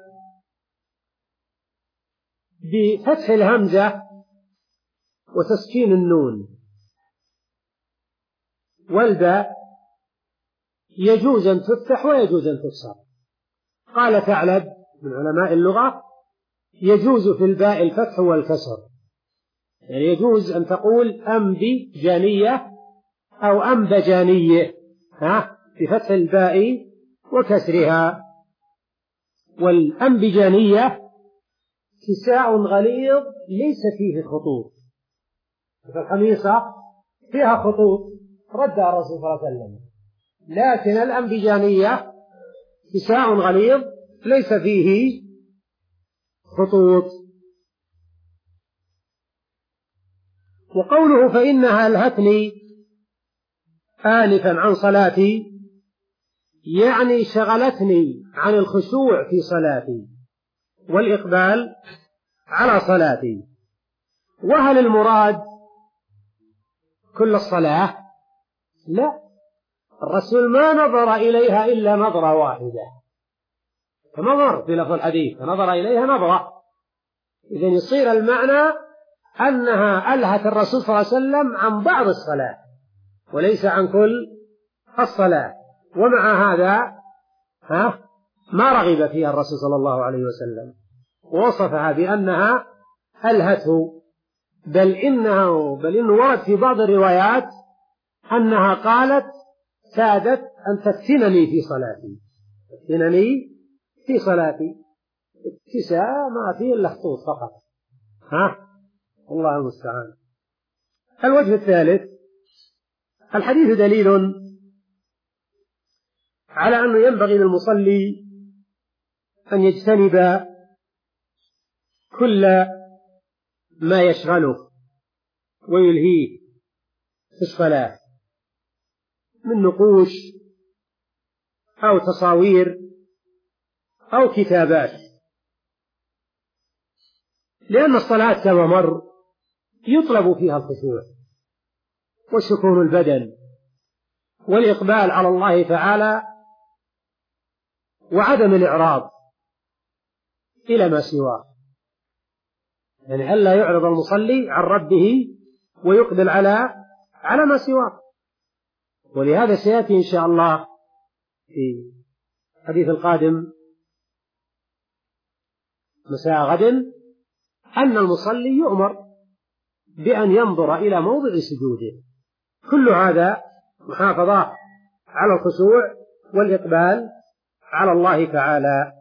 بفتح الهمزة وتسكين النون والباء يجوز أن تفتح ويجوز أن تكسر. قال ثعلب من علماء اللغة يجوز في الباء الفتح والكسر، يعني يجوز أن تقول أنبجانية أو أنبجانية ها بفتح الباء وكسرها. والأنبجانية كساء غليظ ليس فيه خطوط، فالخميصة فيها خطوط ردها الرسول صلى الله عليه وسلم، لكن الأنبجانية كساء غليظ ليس فيه خطوط. وقوله فإنها ألهتني آنفا عن صلاتي يعني شغلتني عن الخشوع في صلاتي والإقبال على صلاتي. وهل المراد كل الصلاة؟ لا، الرسول ما نظر إليها إلا نظرة واحدة فنظر في لفظ الحديث فنظر إليها نظرة، إذن يصير المعنى أنها ألهت الرسول صلى الله عليه وسلم عن بعض الصلاة وليس عن كل الصلاة. ومع هذا ها ما رغب فيها الرسول صلى الله عليه وسلم ووصفها بأنها ألهته، بل إنه بل إنه ورد في بعض الروايات أنها قالت سادت أن تفتنني في صلاتي، تفتنني في صلاتي. اتساء ما فيه إلا خطوط فقط. ها الله المستعان. الوجه الثالث: الحديث دليل على أنه ينبغي للمصلي أن يجتنب كل ما يشغله ويلهيه في الصلاة من نقوش أو تصاوير أو كتابات، لأن الصلاة كما مر يطلب فيها الخشوع وسكون البدن والإقبال على الله تعالى وعدم الإعراض إلى ما سواه، يعني ألا يعرض المصلي عن ربه ويقبل على على ما سواه. ولهذا سيأتي إن شاء الله في الحديث القادم مساء غد أن المصلي يؤمر بأن ينظر إلى موضع سجوده. كل هذا محافظة على الخشوع والإقبال على الله تعالى.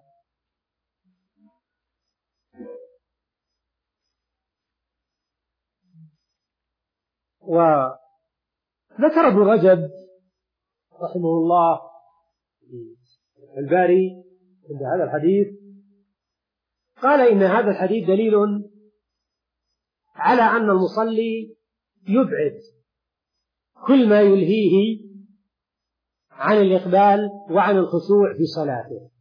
وذكر ابن رجب رحمه الله الباري عند هذا الحديث، قال إن هذا الحديث دليل على أن المصلي يبعد كل ما يلهيه عن الإقبال وعن الخشوع في صلاته،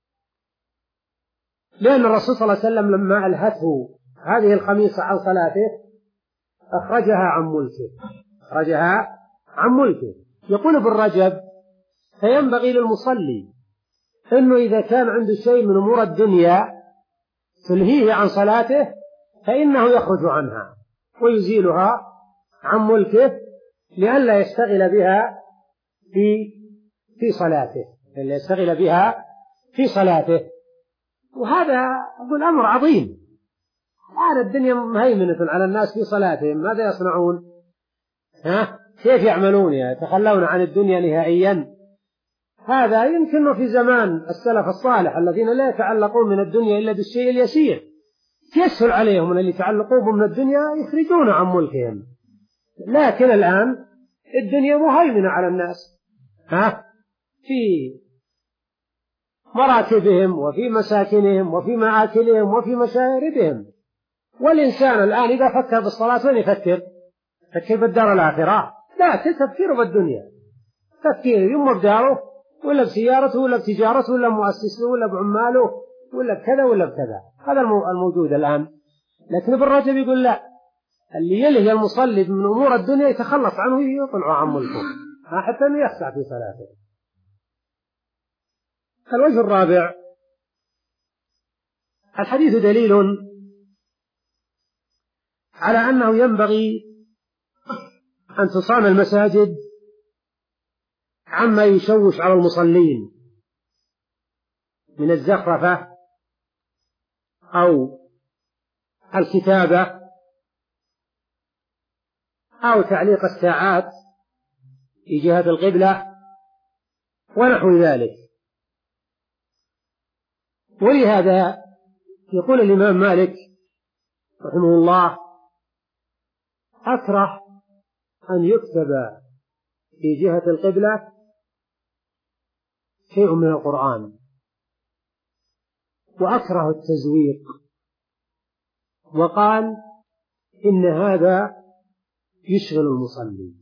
لأن الرسول صلى الله عليه وسلم لما ألهته هذه الخميصة عن صلاته أخرجها عن ملكه أخرجها عن ملكه. يقول ابن رجب: فينبغي للمصلي أنه إذا كان عنده شيء من أمور الدنيا تلهيه عن صلاته فإنه يخرج عنها ويزيلها عن ملكه لئلا يشتغل بها في في صلاته لئلا يشتغل بها في صلاته. وهذا أقول أمر عظيم. الآن الدنيا مهيمنة على الناس في صلاتهم، ماذا يصنعون؟ ها؟ كيف يعملون؟ يتخلون عن الدنيا نهائيا. هذا يمكن في زمان السلف الصالح الذين لا يتعلقون من الدنيا إلا بالشيء اليسير، يسهل عليهم أن اللي يتعلقون من الدنيا يخرجون عن ملكهم. لكن الآن الدنيا مهيمنة على الناس، ها؟ في مراتبهم وفي مساكنهم وفي مآكلهم وفي مشاربهم. والإنسان الآن إذا فكر بالصلاة وين يفكر؟ فكر بالدار الآخرة؟ لا، تفكيره بالدنيا، تفكيره يمر بداره ولا بسيارته ولا بتجارته ولا مؤسسه ولا بعماله ولا بكذا ولا بكذا. هذا الموجود الآن. لكن ابن رجب يقول لا، اللي يلهي المصلي من أمور الدنيا يتخلص عنه يطلع عن ملكه حتى أنه يخشع في صلاته. الوجه الرابع: الحديث دليل على أنه ينبغي أن تصان المساجد عما يشوش على المصلين من الزخرفة أو الكتابة أو تعليق الساعات في جهة القبلة ونحو ذلك. ولهذا يقول الإمام مالك رحمه الله: أكره أن يكتب في جهة القبلة شيء من القرآن، وأكره التزويق، وقال إن هذا يشغل المصلي.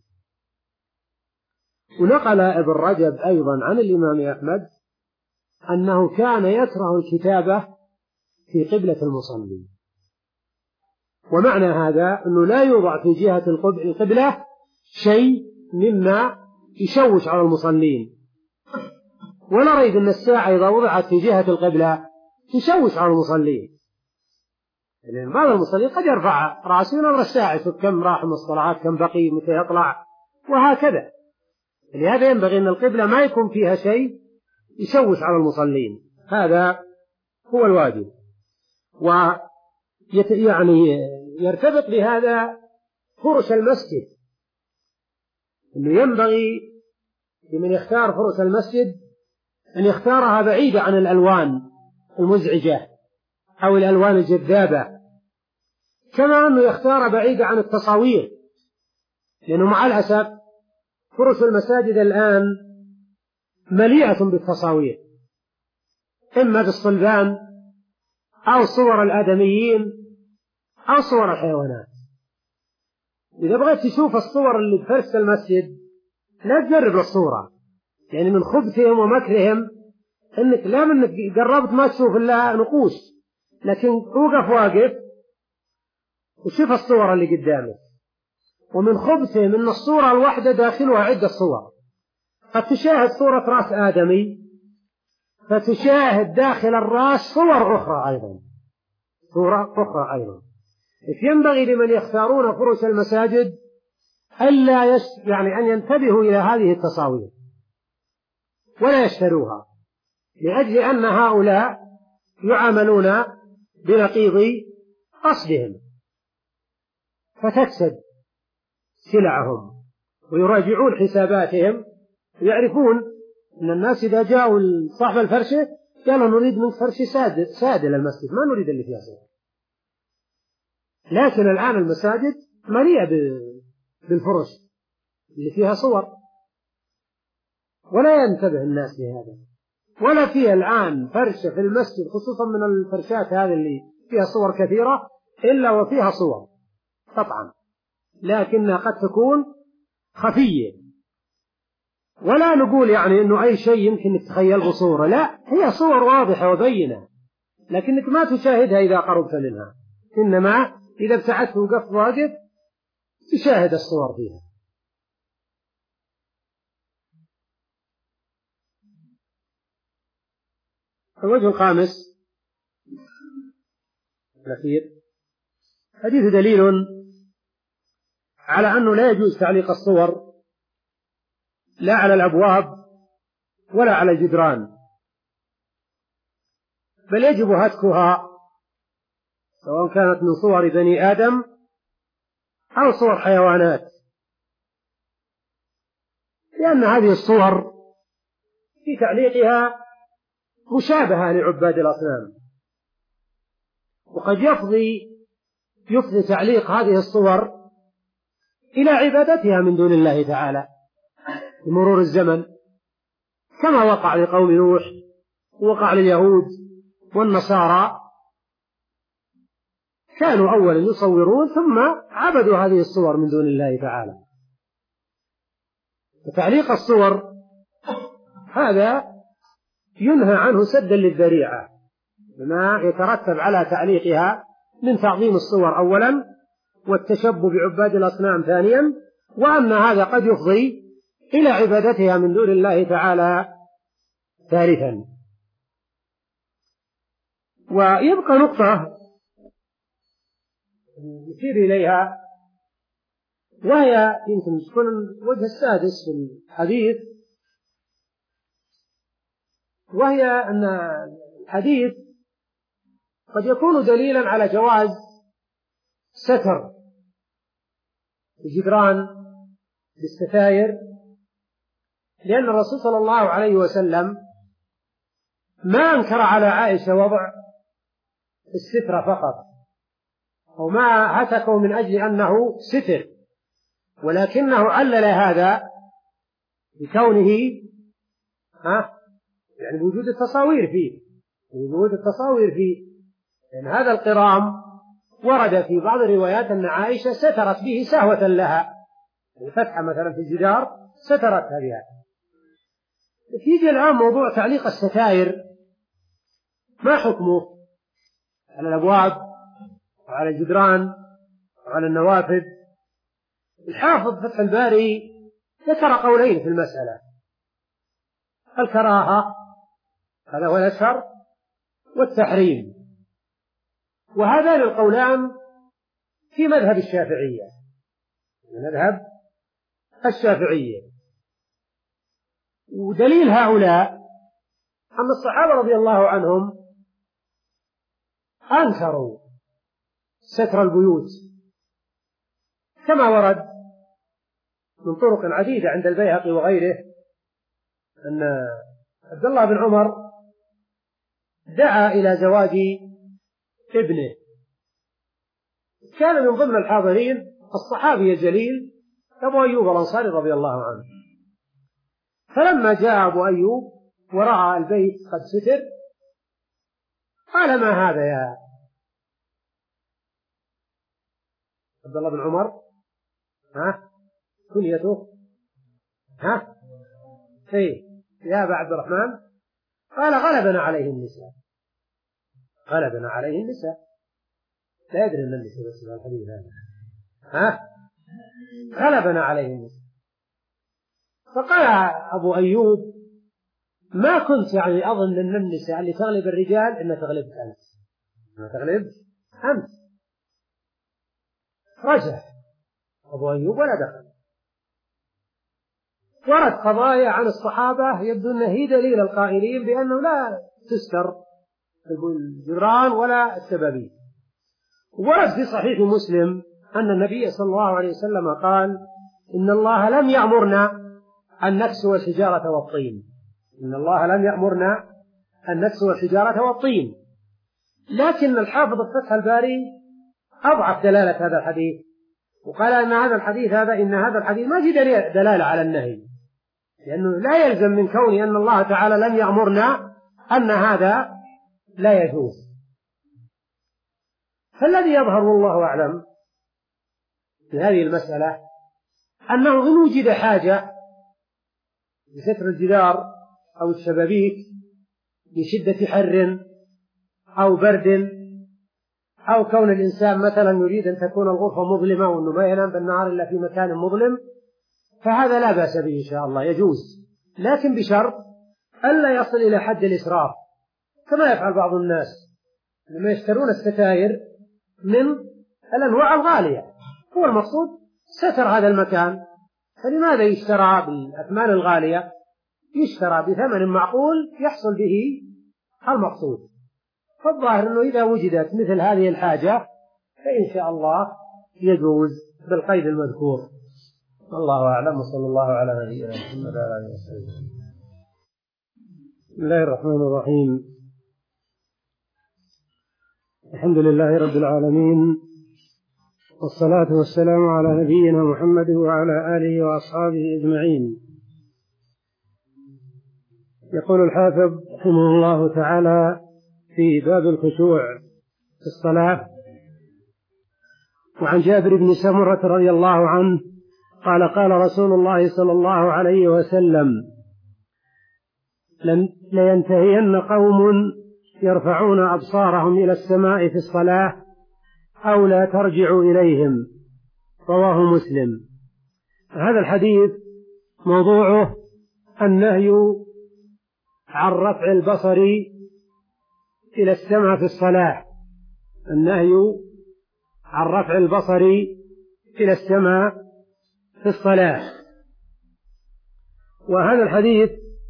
ونقل ابن رجب أيضا عن الإمام أحمد أنه كان يكره الكتابة في قبلة المصلي. ومعنى هذا أنه لا يوضع في جهة القبلة شيء مما يشوش على المصلين. ولا ريب أن الساعة إذا وضعت في جهة القبلة تشوش على المصلين، لأن بعض المصلين قد يرفع رأسه ونظر الساعة يشوف كم راح من الصلاة كم بقي متى يطلع وهكذا. لهذا ينبغي أن القبلة ما يكون فيها شيء يشوش على المصلين، هذا هو الواجب. ويعني يرتبط بهذا فرش المسجد، أنه ينبغي لمن يختار فرش المسجد أن يختارها بعيدة عن الألوان المزعجة أو الألوان الجذابة، كما أنه يختار بعيدة عن التصاوير، لأنه مع الأسف فرش المساجد الآن مليئة بالتصاوير، إما بالصلبان أو صور الآدميين أو صور الحيوانات. إذا بغيت تشوف الصور اللي بفرش المسجد لا تجرب الصورة، يعني من خبثهم ومكرهم إنك لا منك قربت ما تشوف إلا نقوش، لكن توقف واقف وشوف الصور اللي قدامك. ومن خبثهم إن الصورة الواحدة داخلها عدة صور، قد تشاهد صورة رأس آدمي فتشاهد داخل الرأس صور أخرى أيضا صورة أخرى أيضا. ينبغي لمن يختارون فرش المساجد ألا يش... يعني أن ينتبهوا إلى هذه التصاوير ولا يشتروها، لأجل أن هؤلاء يعاملون بنقيض قصدهم، فتفسد سلعهم ويراجعون حساباتهم، ويعرفون أن الناس إذا جاءوا صاحب الفرشة قالوا نريد منك فرشة سادة سادة للمسجد، ما نريد اللي فيها صور. لكن الآن المساجد مليئة بالفرش اللي فيها صور، ولا ينتبه الناس لهذا، ولا فيها الآن فرشة في المسجد خصوصا من الفرشات هذه اللي فيها صور كثيرة إلا وفيها صور طبعا، لكنها قد تكون خفية، ولا نقول يعني إنه أي شيء يمكن تتخيل بصورة، لا، هي صور واضحة وبينة لكنك ما تشاهدها إذا قربت منها، إنما إذا ابتعدت وقفت واقف تشاهد الصور فيها. الوجه الخامس الأخير، حديث دليل على أنه لا يجوز تعليق الصور لا على الأبواب ولا على الجدران، بل يجب هتكها سواء كانت من صور بني آدم أو صور حيوانات، لأن هذه الصور في تعليقها مشابهة لعباد الأصنام، وقد يفضي يفضي تعليق هذه الصور إلى عبادتها من دون الله تعالى بمرور الزمن، كما وقع لقوم نوح ووقع لليهود والنصارى، كانوا أولا يصورون ثم عبدوا هذه الصور من دون الله تعالى. وتعليق الصور هذا ينهى عنه سدا للذريعة بما يترتب على تعليقها من تعظيم الصور أولا والتشبه بعباد الأصنام ثانيا، وأن هذا قد يفضي إلى عبادتها من دون الله تعالى ثالثا. ويبقى نقطة نشير إليها وهي يمكن تكون الوجه السادس في الحديث، وهي أن الحديث قد يكون دليلا على جواز ستر الجدران بالستائر، لأن الرسول صلى الله عليه وسلم ما أنكر على عائشة وضع الستر فقط، أو ما هتكه من أجل أنه ستر، ولكنه علل هذا بكونه ها يعني بوجود التصاوير فيه وجود التصاوير فيه لأن هذا القرام ورد في بعض الروايات أن عائشة سترت به سهوة لها، الفتحة مثلا في الجدار سترتها بها. يجي الآن موضوع تعليق الستائر، ما حكمه على الأبواب وعلى الجدران وعلى النوافذ؟ الحافظ فتح الباري ذكر قولين في المسألة، الكراهة هذا هو الأشهر والتحريم، وهذان القولان في مذهب الشافعية مذهب الشافعية. ودليل هؤلاء أن الصحابة رضي الله عنهم أنكروا ستر البيوت كما ورد من طرق عديدة عند البيهقي وغيره أن عبد الله بن عمر دعا إلى زواج ابنه. كان من ضمن الحاضرين الصحابي الجليل أبو أيوب الأنصاري رضي الله عنه. فلما جاء أبو أيوب ورأى البيت قد ستر قال: ما هذا يا عبد الله بن عمر؟ ها كنيته؟ ها ايه يا أبا عبد الرحمن؟ قال: غلبنا عليه النساء. غلبنا عليه النساء. لا يدري أن النساء بس الحديث هذا. ها غلبنا عليه النساء. فقال أبو أيوب: ما كنت يعني أظن أن النساء اللي تغلب الرجال إن تغلبك أنت، ما تغلب أنت. رجع أبو أيوب ولا دخل. ورد قضايا عن الصحابة يبدو أنه هي دليل القائلين بأنه لا تستر الجدران ولا السبابين. ورد في صحيح مسلم أن النبي صلى الله عليه وسلم قال: إن الله لم يأمرنا أن نكسو الحجارة والطين. إن الله لم يأمرنا أن نكسو الحجارة والطين. لكن الحافظ في فتح الباري أضعف دلالة هذا الحديث، وقال أن هذا الحديث هذا إن هذا الحديث ما في دلالة على النهي، لأنه لا يلزم من كونه أن الله تعالى لم يأمرنا أن هذا لا يجوز. فالذي يظهر والله أعلم في هذه المسألة أنه إن وجد حاجة لستر الجدار أو الشبابيك لشدة حر أو برد، أو كون الإنسان مثلا يريد أن تكون الغرفة مظلمة وأنه ما ينام بالنهار إلا في مكان مظلم، فهذا لا بأس به إن شاء الله يجوز، لكن بشرط ألا يصل إلى حد الإسراف كما يفعل بعض الناس لما يشترون الستائر من الأنواع الغالية. هو المقصود ستر هذا المكان، فلماذا يشترى بالأثمان الغالية؟ يشترى بثمن معقول يحصل به المقصود. فالظاهر أنه إذا وجدت مثل هذه الحاجة فإن شاء الله يجوز بالقيد المذكور. والله أعلم، وصلى الله على نبينا محمد وعلى آله وصحبه. بسم الله الرحمن الرحيم. الحمد لله رب العالمين، والصلاة والسلام على نبينا محمد وعلى آله وأصحابه أجمعين. يقول الحافظ رحمه الله تعالى في باب الخشوع في الصلاة: وعن جابر بن سمرة رضي الله عنه قال: قال رسول الله صلى الله عليه وسلم: لينتهين قوم يرفعون أبصارهم إلى السماء في الصلاة أو لا ترجعوا إليهم. رواه مسلم. هذا الحديث موضوعه النهي عن رفع البصر إلى السماء في الصلاة، النهي عن رفع البصر إلى السماء في الصلاة. وهذا الحديث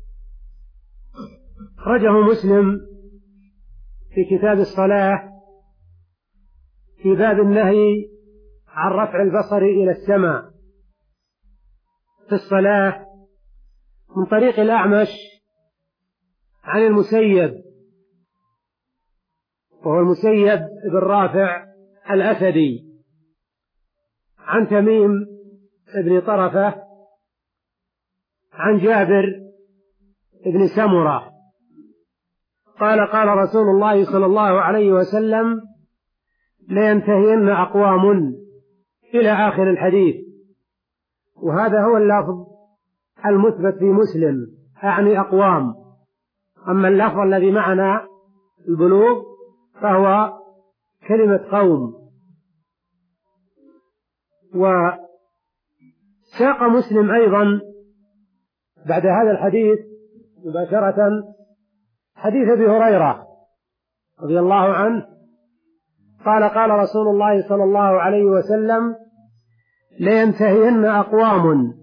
أخرجه مسلم في كتاب الصلاة في باب النهي عن رفع البصر إلى السماء في الصلاة من طريق الأعمش عن المسيب، وهو المسيب بن رافع الأسدي، عن تميم بن طرفة عن جابر بن سمرة قال: قال رسول الله صلى الله عليه وسلم: لينتهين أقوام، إلى آخر الحديث. وهذا هو اللفظ المثبت في مسلم، أعني أقوام. أما اللفظ الذي معنا البلوغ فهو كلمة قوم. وساق مسلم أيضا بعد هذا الحديث مباشرة حديث أبي هريرة رضي الله عنه قال: قال رسول الله صلى الله عليه وسلم: لينتهين أقوام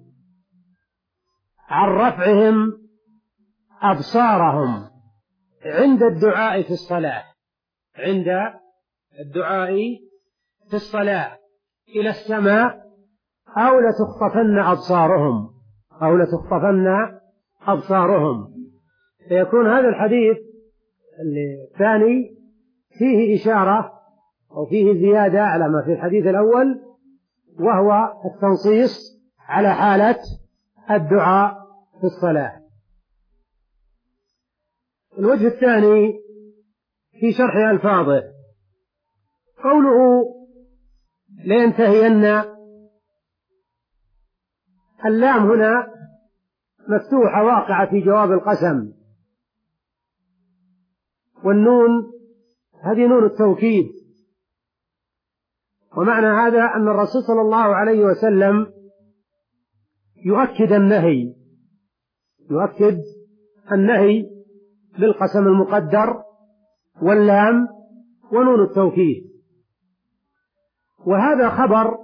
عن رفعهم أبصارهم عند الدعاء في الصلاة، عند الدعاء في الصلاة إلى السماء، أو لتخطفن أبصارهم، أو لتخطفن أبصارهم. فيكون هذا الحديث الثاني فيه إشارة أو فيه زيادة على ما في الحديث الأول، وهو التنصيص على حالة الدعاء في الصلاة. الوجه الثاني في شرح ألفاظه، قوله لينتهين، اللام هنا مفتوحة واقعة في جواب القسم، والنون هذه نون التوكيد. ومعنى هذا أن الرسول صلى الله عليه وسلم يؤكد النهي يؤكد النهي بالقسم المقدر واللام ونون التوكيد. وهذا خبر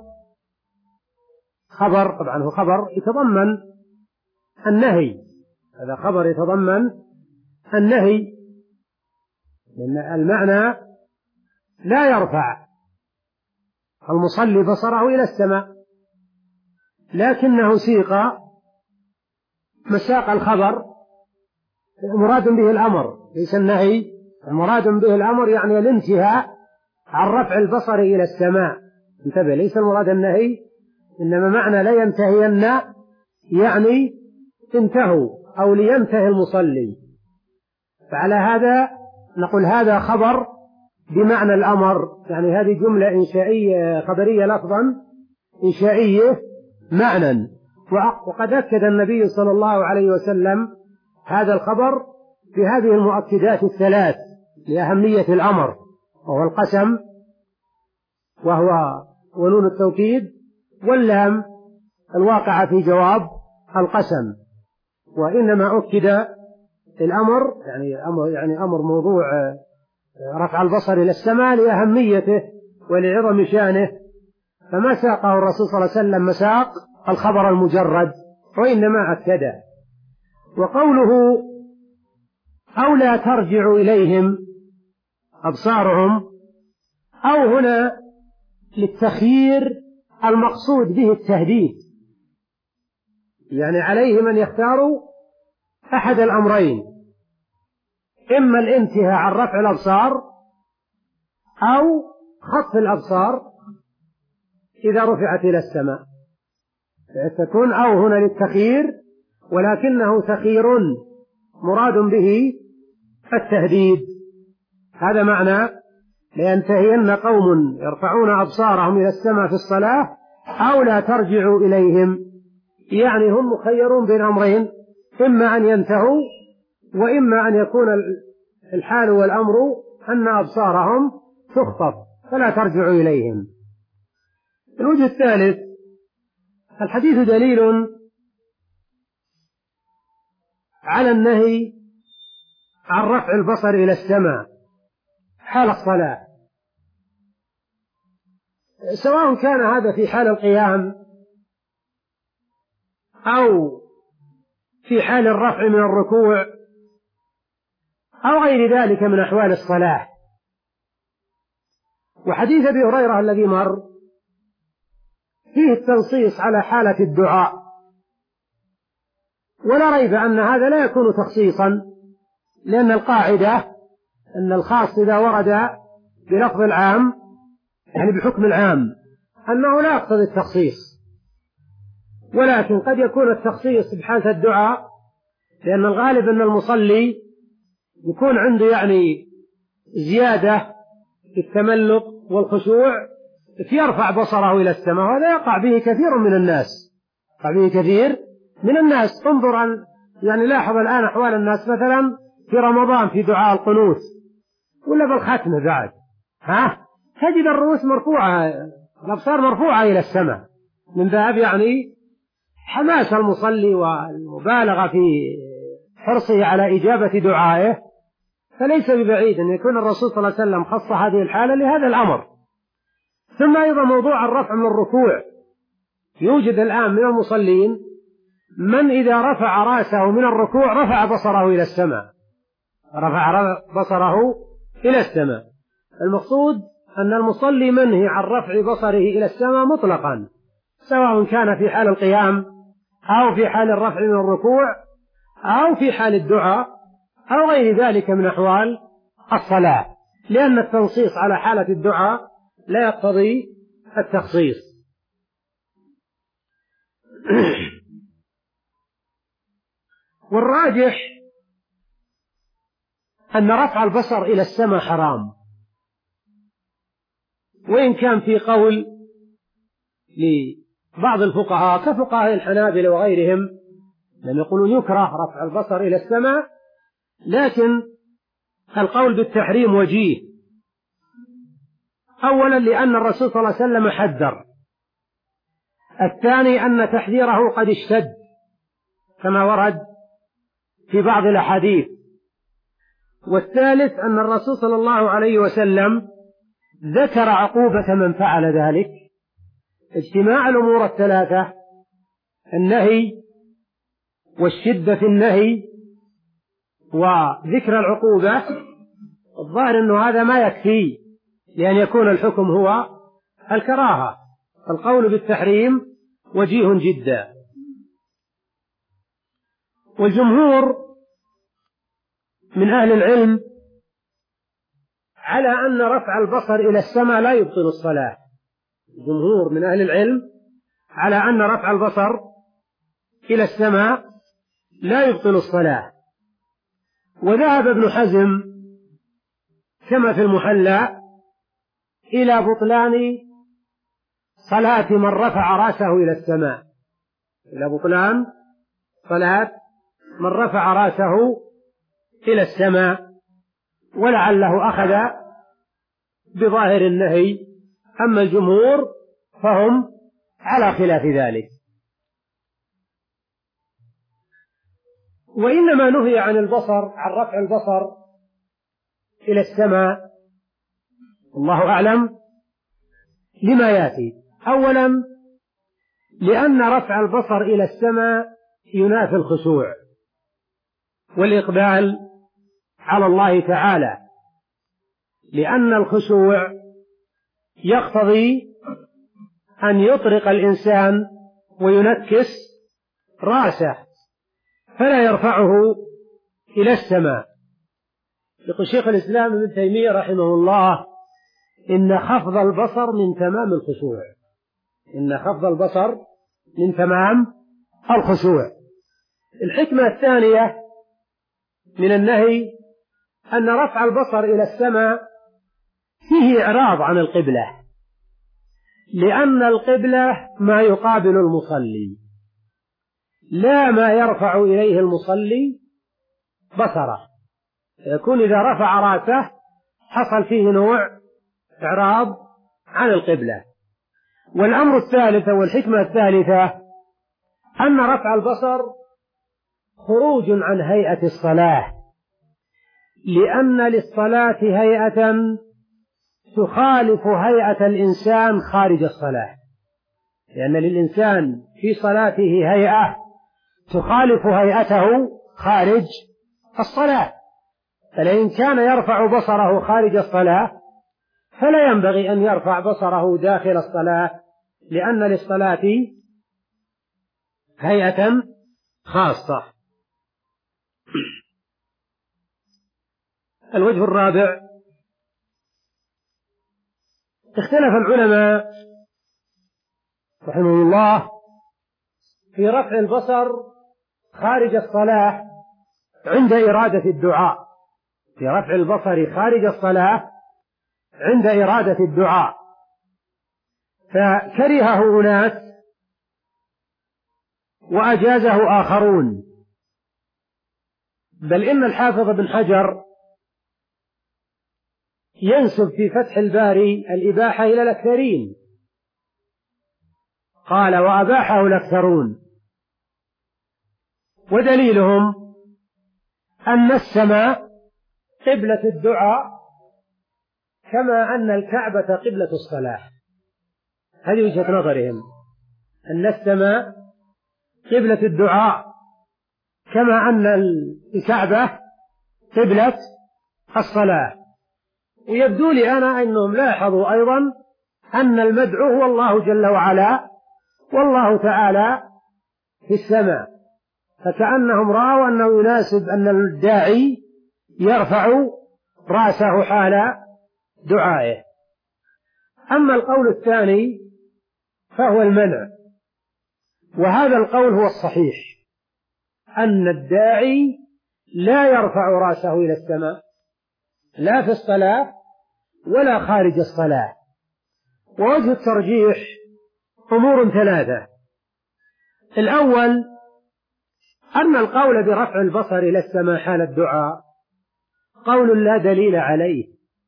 خبر طبعا هو خبر يتضمن النهي، هذا خبر يتضمن النهي، لأن المعنى لا يرفع المصلي بصره إلى السماء، لكنه سيق مساق الخبر مراد به الأمر ليس النهي، المراد به الأمر يعني الانتهاء عن رفع البصر إلى السماء. انتبه، ليس المراد النهي، إنما معنى لا ينتهين يعني انتهوا أو لينتهي المصلي. فعلى هذا نقول هذا خبر بمعنى الأمر، يعني هذه جملة إنشائية خبرية لفظا، إنشائية معنى. وقد أكد النبي صلى الله عليه وسلم هذا الخبر بهذه المؤكدات الثلاث لأهمية الأمر، وهو القسم وهو ونون التوكيد واللام الواقعة في جواب القسم. وإنما أكد الأمر يعني أمر يعني أمر موضوع رفع البصر إلى السماء لأهميته ولعظم شأنه، فما ساقه الرسول صلى الله عليه وسلم مساق الخبر المجرد، وإنما أكده. وقوله أو لا ترجع إليهم أبصارهم، أو هنا للتخيير المقصود به التهديد، يعني عليهم أن يختاروا أحد الأمرين، إما الانتهاء عن رفع الأبصار أو خطف الأبصار إذا رفعت إلى السماء. تكون أو هنا للتخيير، ولكنه تخيير مراد به التهديد. هذا معنى لينتهين قوم يرفعون أبصارهم إلى السماء في الصلاة أو لا ترجعوا إليهم، يعني هم مخيرون بين أمرين، إما أن ينتهوا وإما أن يكون الحال والأمر أن أبصارهم تخطف فلا ترجعوا إليهم. الوجه الثالث، الحديث دليل على النهي عن رفع البصر إلى السماء حال الصلاة، سواء كان هذا في حال القيام أو في حال الرفع من الركوع أو غير ذلك من أحوال الصلاة. وحديث أبي هريرة الذي مر فيه التنصيص على حالة الدعاء، ولا ريب أن هذا لا يكون تخصيصا، لأن القاعدة أن الخاص إذا ورد بلفظ العام يعني بحكم العام أنه لا يقتضي التخصيص، ولكن قد يكون التخصيص بحالة الدعاء، لأن الغالب أن المصلي يكون عنده يعني زيادة في التملق والخشوع فيرفع بصره إلى السماء، وهذا يقع به كثير من الناس يقع به كثير من الناس. انظر أن يعني لاحظ الآن أحوال الناس مثلا في رمضان في دعاء القنوت ولا بالختمة بعد، ها تجد الرؤوس مرفوعة، الأبصار مرفوعة إلى السماء، من باب يعني حماس المصلي والمبالغة في حرصه على إجابة دعائه. فليس ببعيد أن يكون الرسول صلى الله عليه وسلم خص هذه الحالة لهذا الأمر. ثم أيضا موضوع الرفع من الركوع، يوجد الآن من المصلين من إذا رفع رأسه من الركوع رفع بصره إلى السماء رفع بصره إلى السماء. المقصود أن المصلي منهي عن رفع بصره إلى السماء مطلقا، سواء كان في حال القيام أو في حال الرفع من الركوع أو في حال الدعاء أو غير ذلك من أحوال الصلاة، لأن التنصيص على حالة الدعاء لا يقتضي التخصيص. والراجح أن رفع البصر إلى السماء حرام، وإن كان في قول لبعض الفقهاء كفقهاء الحنابلة وغيرهم لم يقولون يكره رفع البصر إلى السماء، لكن القول بالتحريم وجيه. أولا لأن الرسول صلى الله عليه وسلم حذر، الثاني أن تحذيره قد اشتد كما ورد في بعض الأحاديث، والثالث أن الرسول صلى الله عليه وسلم ذكر عقوبة من فعل ذلك. اجتماع الأمور الثلاثة، النهي والشدة في النهي وذكر العقوبة، الظاهر أنه هذا ما يكفي لأن يكون الحكم هو الكراهة. القول بالتحريم وجيه جدا. والجمهور من أهل العلم على أن رفع البصر إلى السماء لا يبطل الصلاة. الجمهور من أهل العلم على أن رفع البصر إلى السماء لا يبطل الصلاة. وذهب ابن حزم كما في المحلى إلى بطلان صلاة من رفع رأسه إلى السماء، إلى بطلان صلاة من رفع رأسه إلى السماء، ولعله أخذ بظاهر النهي. أما الجمهور فهم على خلاف ذلك. وإنما نهي عن البصر عن رفع البصر إلى السماء الله أعلم لما يأتي. أولا لأن رفع البصر إلى السماء ينافي الخشوع والإقبال على الله تعالى، لأن الخشوع يقتضي أن يطرق الإنسان وينكس رأسه فلا يرفعه إلى السماء. يقول شيخ الإسلام ابن تيمية رحمه الله إن خفض البصر من تمام الخشوع، إن خفض البصر من تمام الخشوع. الحكمة الثانية من النهي أن رفع البصر إلى السماء فيه إعراض عن القبلة، لأن القبلة ما يقابل المصلي لا ما يرفع إليه المصلي بصره، يكون إذا رفع رأسه حصل فيه نوع إعراض عن القبلة. والأمر الثالث والحكمة الثالثة أن رفع البصر خروج عن هيئة الصلاة، لأن للصلاة هيئة تخالف هيئة الإنسان خارج الصلاة، لأن للإنسان في صلاته هيئة تخالف هيئته خارج الصلاة، فلئن كان يرفع بصره خارج الصلاة فلا ينبغي أن يرفع بصره داخل الصلاة، لأن للصلاة هيئة خاصة. الوجه الرابع اختلف العلماء رحمه الله في رفع البصر خارج الصلاة عند إرادة الدعاء، في رفع البصر خارج الصلاة عند إرادة الدعاء، فكرهه أناس وأجازه آخرون، بل إن الحافظ بن حجر ينسب في فتح الباري الإباحة إلى الأكثرين، قال وأباحه الأكثرون، ودليلهم أن السماء قبلة الدعاء كما أن الكعبة قبلة الصلاة. هذه وجهة نظرهم، أن السماء قبلة الدعاء كما أن الكعبة قبلة الصلاة. ويبدو لي أنا أنهم لاحظوا أيضا أن المدعو هو الله جل وعلا، والله تعالى في السماء، فكأنهم رأوا أنه يناسب أن الداعي يرفع رأسه حال دعائه. أما القول الثاني فهو المنع، وهذا القول هو الصحيح، أن الداعي لا يرفع رأسه إلى السماء لا في الصلاة ولا خارج الصلاة. ووجه الترجيح أمور ثلاثة: الأول أن القول برفع البصر إلى السماء حال الدعاء قول لا دليل عليه،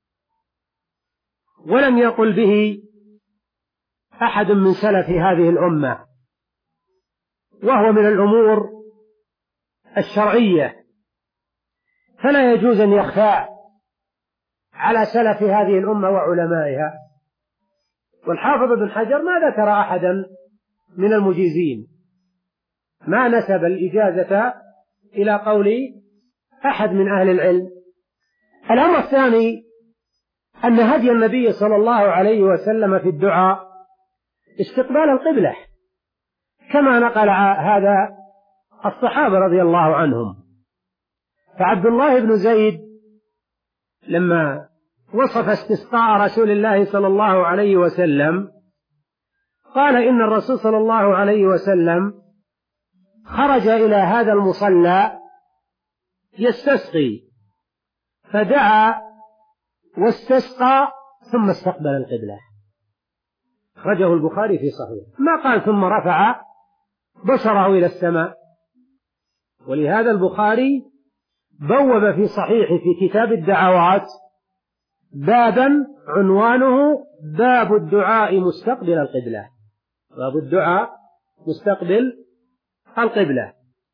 ولم يقل به أحد من سلف هذه الأمة، وهو من الأمور الشرعية، فلا يجوز أن يخفى على سلف هذه الأمة وعلمائها. والحافظ ابن حجر ما ذكر أحدا من المجيزين، ما نسب الإجازة إلى قول أحد من أهل العلم. الأمر الثاني أن هدي النبي صلى الله عليه وسلم في الدعاء استقبال القبلة، كما نقل هذا الصحابة رضي الله عنهم. فعبد الله بن زيد لما وصف استسقاء رسول الله صلى الله عليه وسلم قال إن الرسول صلى الله عليه وسلم خرج إلى هذا المصلى يستسقي، فدعا واستسقى ثم استقبل القبلة. أخرجه البخاري في صحيح، ما قال ثم رفع بصره إلى السماء. ولهذا البخاري بوب في صحيح في كتاب الدعوات بابا عنوانه باب الدعاء مستقبل القبلة، باب الدعاء مستقبل القبلة.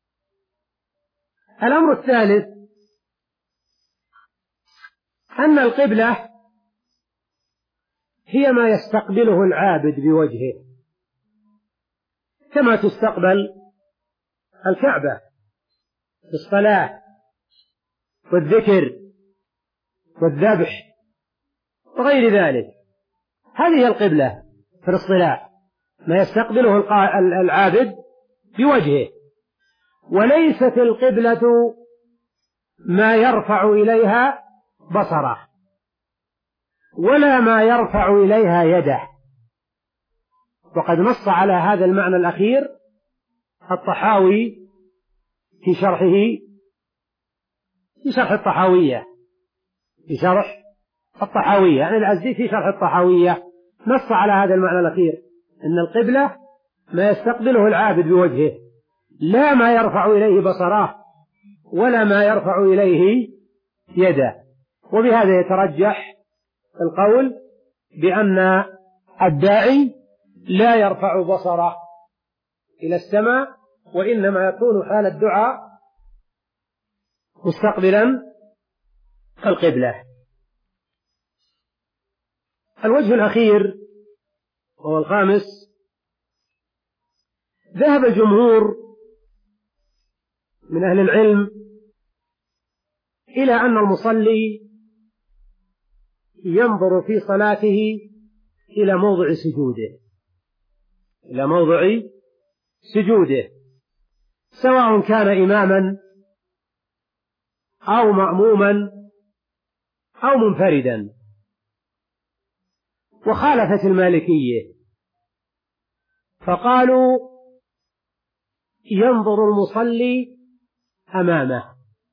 الأمر الثالث أن القبلة هي ما يستقبله العابد بوجهه، كما تستقبل الكعبة في الصلاة والذكر والذبح وغير ذلك. هذه القبلة في الاصطلاح، ما يستقبله العابد بوجهه، وليست القبلة ما يرفع إليها بصره ولا ما يرفع إليها يده. وقد نص على هذا المعنى الأخير الطحاوي في شرحه في شرح الطحاوية في شرح الطحاوية يعني العزي في شرح الطحاوية نص على هذا المعنى الأخير، أن القبلة ما يستقبله العابد بوجهه، لا ما يرفع إليه بصره ولا ما يرفع إليه يده. وبهذا يترجح القول بأن الداعي لا يرفع بصره إلى السماء، وإنما يكون حال الدعاء مستقبلا القبلة. الوجه الأخير وهو الخامس: ذهب الجمهور من أهل العلم إلى أن المصلي ينظر في صلاته إلى موضع سجوده إلى موضع سجوده سواء كان إماما أو مأموما أو منفردا. وخالفت المالكية فقالوا ينظر المصلي أمامه،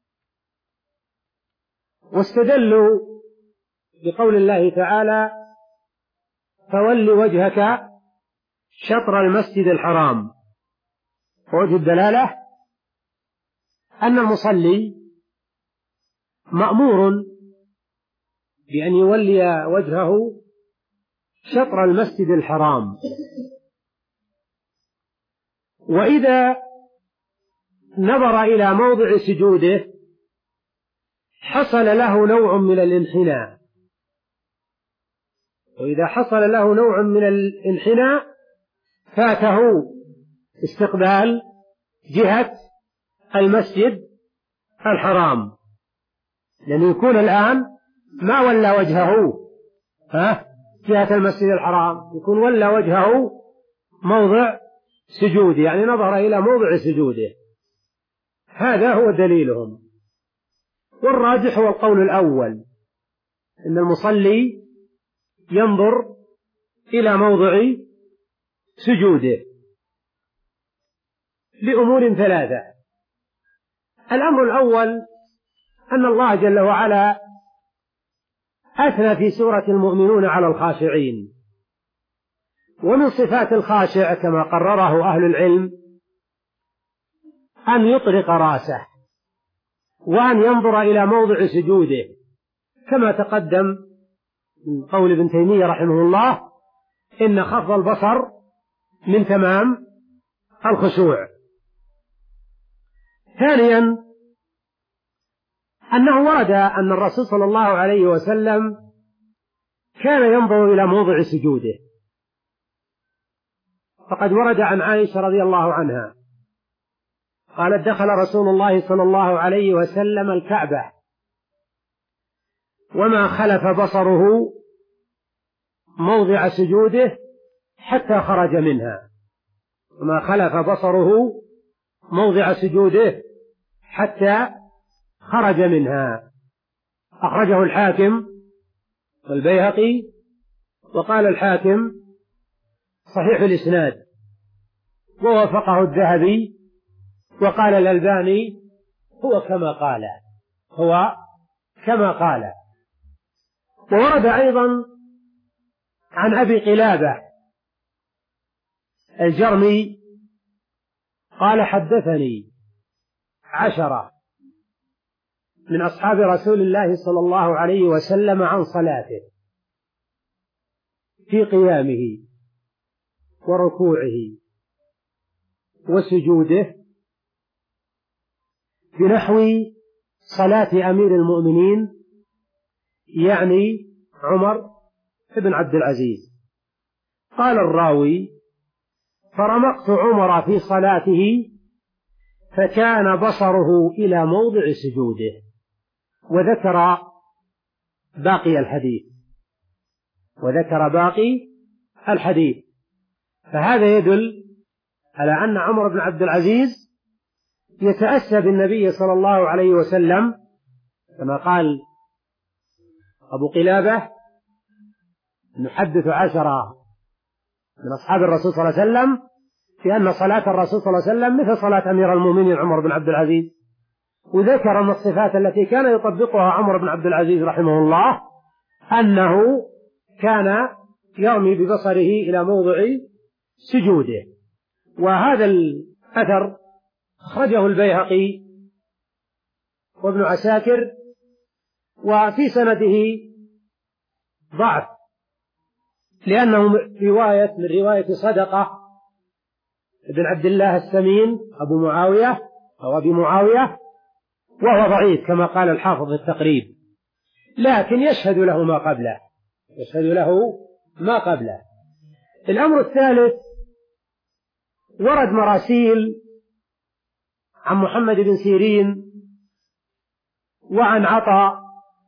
واستدلوا بقول الله تعالى: فول وجهك شطر المسجد الحرام. ووجه الدلالة أن المصلي مأمور بأن يولي وجهه شطر المسجد الحرام، وإذا نظر إلى موضع سجوده حصل له نوع من الانحناء، وإذا حصل له نوع من الانحناء فاته استقبال جهة المسجد الحرام، لأنه يكون الآن ما ولى وجهه ها جهة المسجد الحرام، يكون ولى وجهه موضع سجوده، يعني نظر إلى موضع سجوده. هذا هو دليلهم. والراجح هو القول الأول، إن المصلي ينظر إلى موضع سجوده لأمور ثلاثة. الأمر الأول أن الله جل وعلا أثنى في سورة المؤمنون على الخاشعين، ومن صفات الخاشع كما قرره أهل العلم أن يطرق رأسه وأن ينظر إلى موضع سجوده، كما تقدم من قول ابن تيمية رحمه الله إن خفض البصر من تمام الخشوع. ثانيا أنه ورد أن الرسول صلى الله عليه وسلم كان ينظر إلى موضع سجوده، فقد ورد عن عائشة رضي الله عنها قالت دخل رسول الله صلى الله عليه وسلم الكعبة وما خلف بصره موضع سجوده حتى خرج منها، وما خلف بصره موضع سجوده حتى خرج منها. أخرجه الحاكم والبيهقي، وقال الحاكم صحيح الإسناد، ووافقه الذهبي، وقال الألباني هو كما قال هو كما قال. وورد أيضا عن أبي قلابة الجرمي قال حدثني عشرة من أصحاب رسول الله صلى الله عليه وسلم عن صلاته في قيامه وركوعه وسجوده بنحو صلاة أمير المؤمنين يعني عمر بن عبد العزيز. قال الراوي فرمقت عمر في صلاته فكان بصره إلى موضع سجوده، وذكر باقي الحديث وذكر باقي الحديث فهذا يدل على أن عمر بن عبد العزيز يتأسى بالنبي صلى الله عليه وسلم، كما قال أبو قلابة نحدث عشرة من أصحاب الرسول صلى الله عليه وسلم في أن صلاة الرسول صلى الله عليه وسلم مثل صلاة أمير المؤمنين عمر بن عبد العزيز، وذكر من الصفات التي كان يطبقها عمر بن عبد العزيز رحمه الله أنه كان يرمي ببصره إلى موضع سجوده. وهذا الأثر أخرجه البيهقي وابن عساكر، وفي سنده ضعف لأنه رواية من رواية صدقة بن عبد الله السمين أبو معاوية أو أبي معاوية، وهو ضعيف كما قال الحافظ في التقريب، لكن يشهد له ما قبله يشهد له ما قبله. الأمر الثالث ورد مراسيل عن محمد بن سيرين وعن عطاء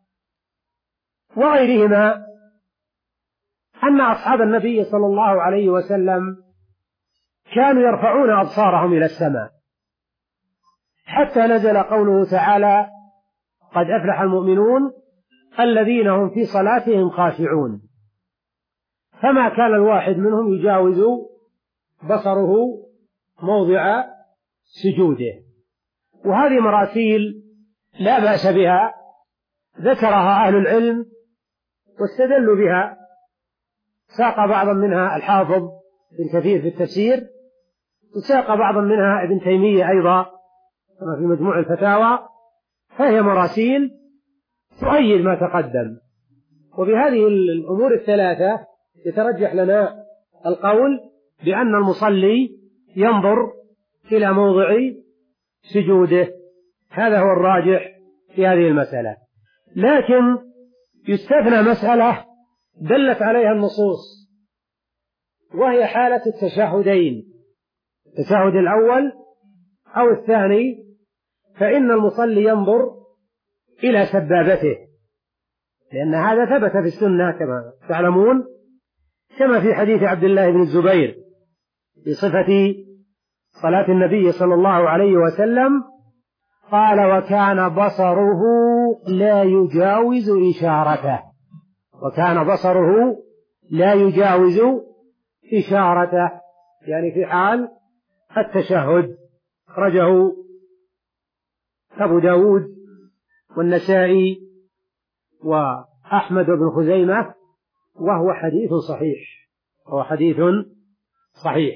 وغيرهما أن أصحاب النبي صلى الله عليه وسلم كانوا يرفعون أبصارهم إلى السماء حتى نزل قوله تعالى قد أفلح المؤمنون الذين هم في صلاتهم خاشعون، فما كان الواحد منهم يجاوز بصره موضع سجوده. وهذه مراسيل لا بأس بها، ذكرها أهل العلم واستدلوا بها، ساق بعضا منها الحافظ ابن كثير في التفسير، وساق بعضا منها ابن تيمية أيضا كما في مجموع الفتاوى، فهي مراسيل تؤيد ما تقدم. وبهذه الأمور الثلاثة يترجح لنا القول بأن المصلي ينظر إلى موضع سجوده، هذا هو الراجح في هذه المسألة. لكن يستثنى مسألة دلت عليها النصوص، وهي حالة التشهدين، التشهد الأول أو الثاني، فإن المصلي ينظر إلى سبابته، لأن هذا ثبت في السنة كما تعلمون، كما في حديث عبد الله بن الزبير بصفة صلاة النبي صلى الله عليه وسلم قال وكان بصره لا يجاوز إشارته، وكان بصره لا يجاوز إشارته، يعني في حال التشهد. أخرجه أبو داود والنسائي وأحمد بن خزيمة، وهو حديث صحيح، وهو حديث صحيح.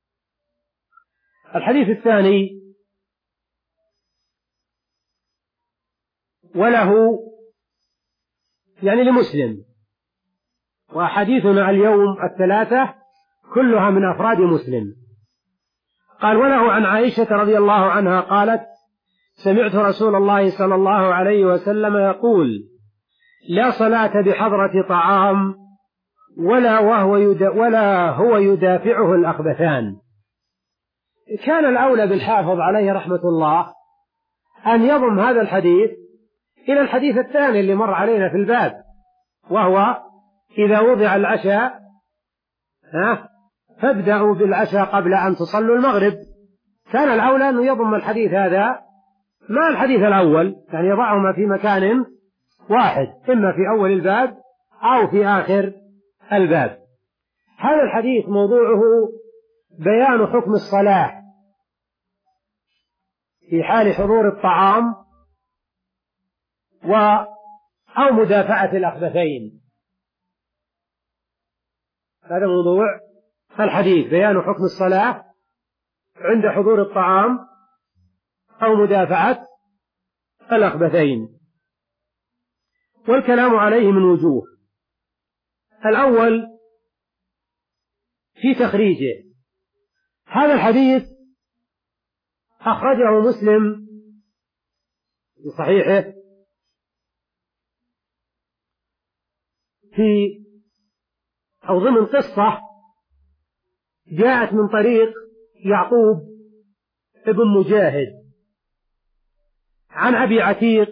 الحديث الثاني وله يعني لمسلم، وحديثنا اليوم الثلاثة كلها من أفراد مسلم. قال وله عن عائشة رضي الله عنها قالت سمعت رسول الله صلى الله عليه وسلم يقول لا صلاة بحضرة طعام ولا, وهو يدا ولا هو يدافعه الأخبثان. كان الأولى بالحافظ عليه رحمة الله أن يضم هذا الحديث إلى الحديث الثاني اللي مر علينا في الباب، وهو إذا وضع العشاء ها فابدأوا بالعشاء قبل أن تصلوا المغرب. كان الأولى أن يضم الحديث هذا مع الحديث الأول، يعني يضعهما في مكان واحد، إما في أول الباب أو في آخر الباب. هذا الحديث موضوعه بيان حكم الصلاة في حال حضور الطعام و أو مدافعة الأخبثين. هذا موضوع الحديث، بيان حكم الصلاة عند حضور الطعام أو مدافعة الأخبثين، والكلام عليه من وجوه. الأول في تخريجه، هذا الحديث أخرجه مسلم في صحيحه في أو ضمن قصة جاءت من طريق يعقوب ابن مجاهد عن أبي عتيق،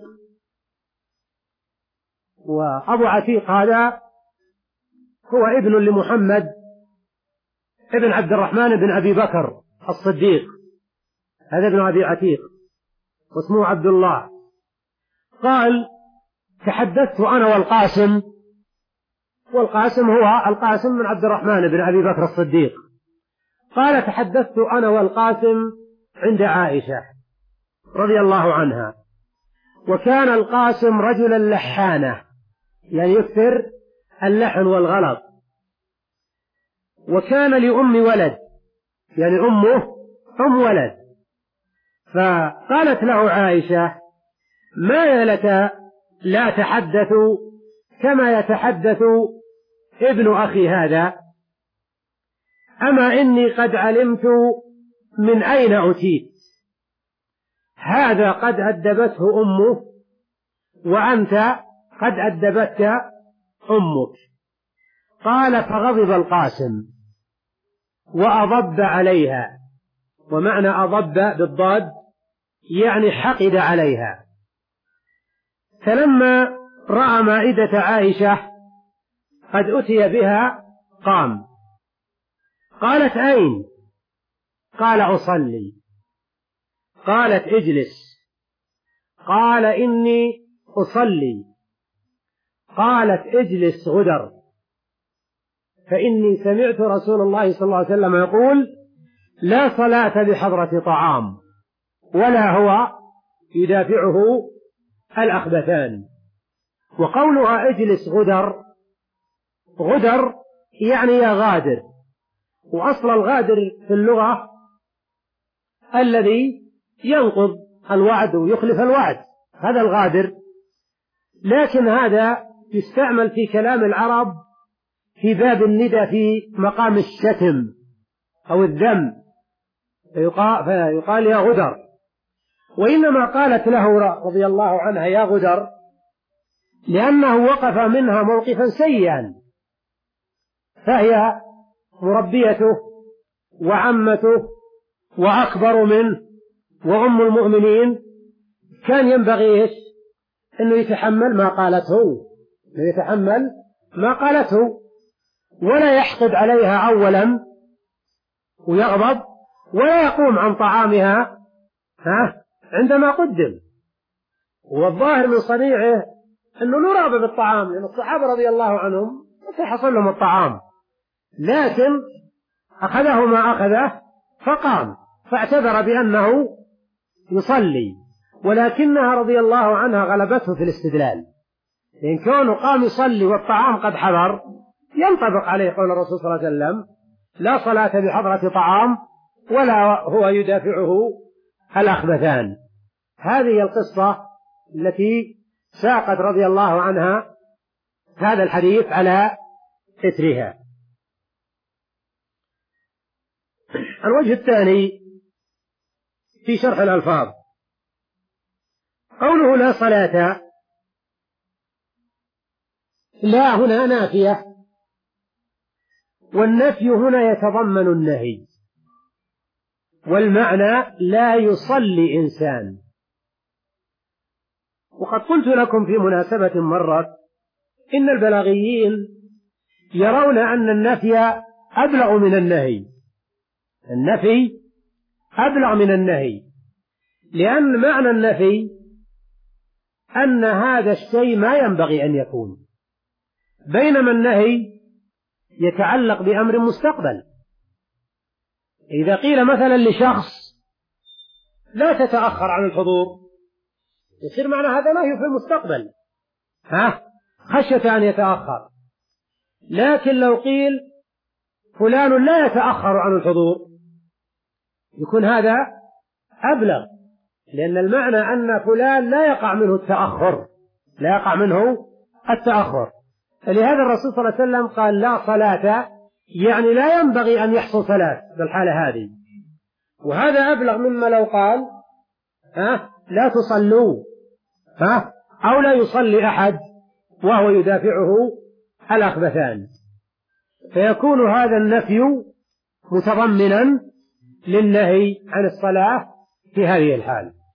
وأبو عتيق هذا هو ابن لمحمد ابن عبد الرحمن بن أبي بكر الصديق، هذا ابن أبي عتيق واسمه عبد الله. قال تحدثت أنا والقاسم، والقاسم هو القاسم من عبد الرحمن بن أبي بكر الصديق. قال تحدثت أنا والقاسم عند عائشة رضي الله عنها، وكان القاسم رجلا لحانا، يعني يكثر اللحن والغلط، وكان لأم ولد، يعني أمه أم ولد. فقالت له عائشة ما لك لا تحدث كما يتحدث ابن أخي هذا، أما إني قد علمت من أين أتيت، هذا قد أدبته أمه وأنت قد أدبتك أمك. قال فغضب القاسم وأضب عليها، ومعنى أضب بالضاد يعني حقد عليها. فلما رأى مائدة عائشة قد أتي بها قام. قالت أين؟ قال أصلي. قالت اجلس. قال إني أصلي. قالت اجلس غدر، فإني سمعت رسول الله صلى الله عليه وسلم يقول لا صلاة بحضرة طعام ولا هو يدافعه الأخبثان. وقولها اجلس غدر، غدر يعني يا غادر، وأصل الغادر في اللغة الذي ينقض الوعد ويخلف الوعد، هذا الغادر. لكن هذا يستعمل في كلام العرب في باب الندى في مقام الشتم أو الذم، فيقال يا غدر. وإنما قالت له رضي الله عنها يا غدر لأنه وقف منها موقفا سيئا، فهي مربيته وعمته وأكبر منه وأم المؤمنين، كان ينبغي إيش؟ أنه يتحمل ما قالته، أنه يتحمل ما قالته ولا يحقد عليها أولا ويغضب، ولا يقوم عن طعامها ها عندما قدم. والظاهر من صنيعه أنه له رغبة بالطعام، لأن الصحابة رضي الله عنهم حصل لهم الطعام، لكن أخذه ما أخذه فقام فاعتذر بأنه يصلي، ولكنها رضي الله عنها غلبته في الاستدلال، إن كونه قام يصلي والطعام قد حضر ينطبق عليه قول الرسول صلى الله عليه وسلم: لا صلاة بحضرة طعام ولا هو يدافعه الأخبثان. هذه القصة التي ساقت رضي الله عنها هذا الحديث على إثرها. الوجه الثاني في شرح الألفاظ، قوله لا صلاة، لا هنا نافية، والنفي هنا يتضمن النهي، والمعنى لا يصلي إنسان. وقد قلت لكم في مناسبة مرت إن البلاغيين يرون أن النفي أبلغ من النهي، النفي أبلغ من النهي، لأن معنى النفي أن هذا الشيء ما ينبغي أن يكون، بينما النهي يتعلق بأمر مستقبل. إذا قيل مثلا لشخص لا تتأخر عن الحضور، يصير معنى هذا نهي في المستقبل، ها خشية أن يتأخر. لكن لو قيل فلان لا يتأخر عن الحضور، يكون هذا أبلغ، لأن المعنى أن فلان لا يقع منه التأخر، لا يقع منه التأخر. فلهذا الرسول صلى الله عليه وسلم قال لا صلاة، يعني لا ينبغي أن يحصل صلاة بالحالة هذه، وهذا أبلغ مما لو قال ها لا تصلوا، ها أو لا يصلي أحد وهو يدافعه الأخبثان، فيكون هذا النفي متضمنا للنهي عن الصلاة في هذه الحال.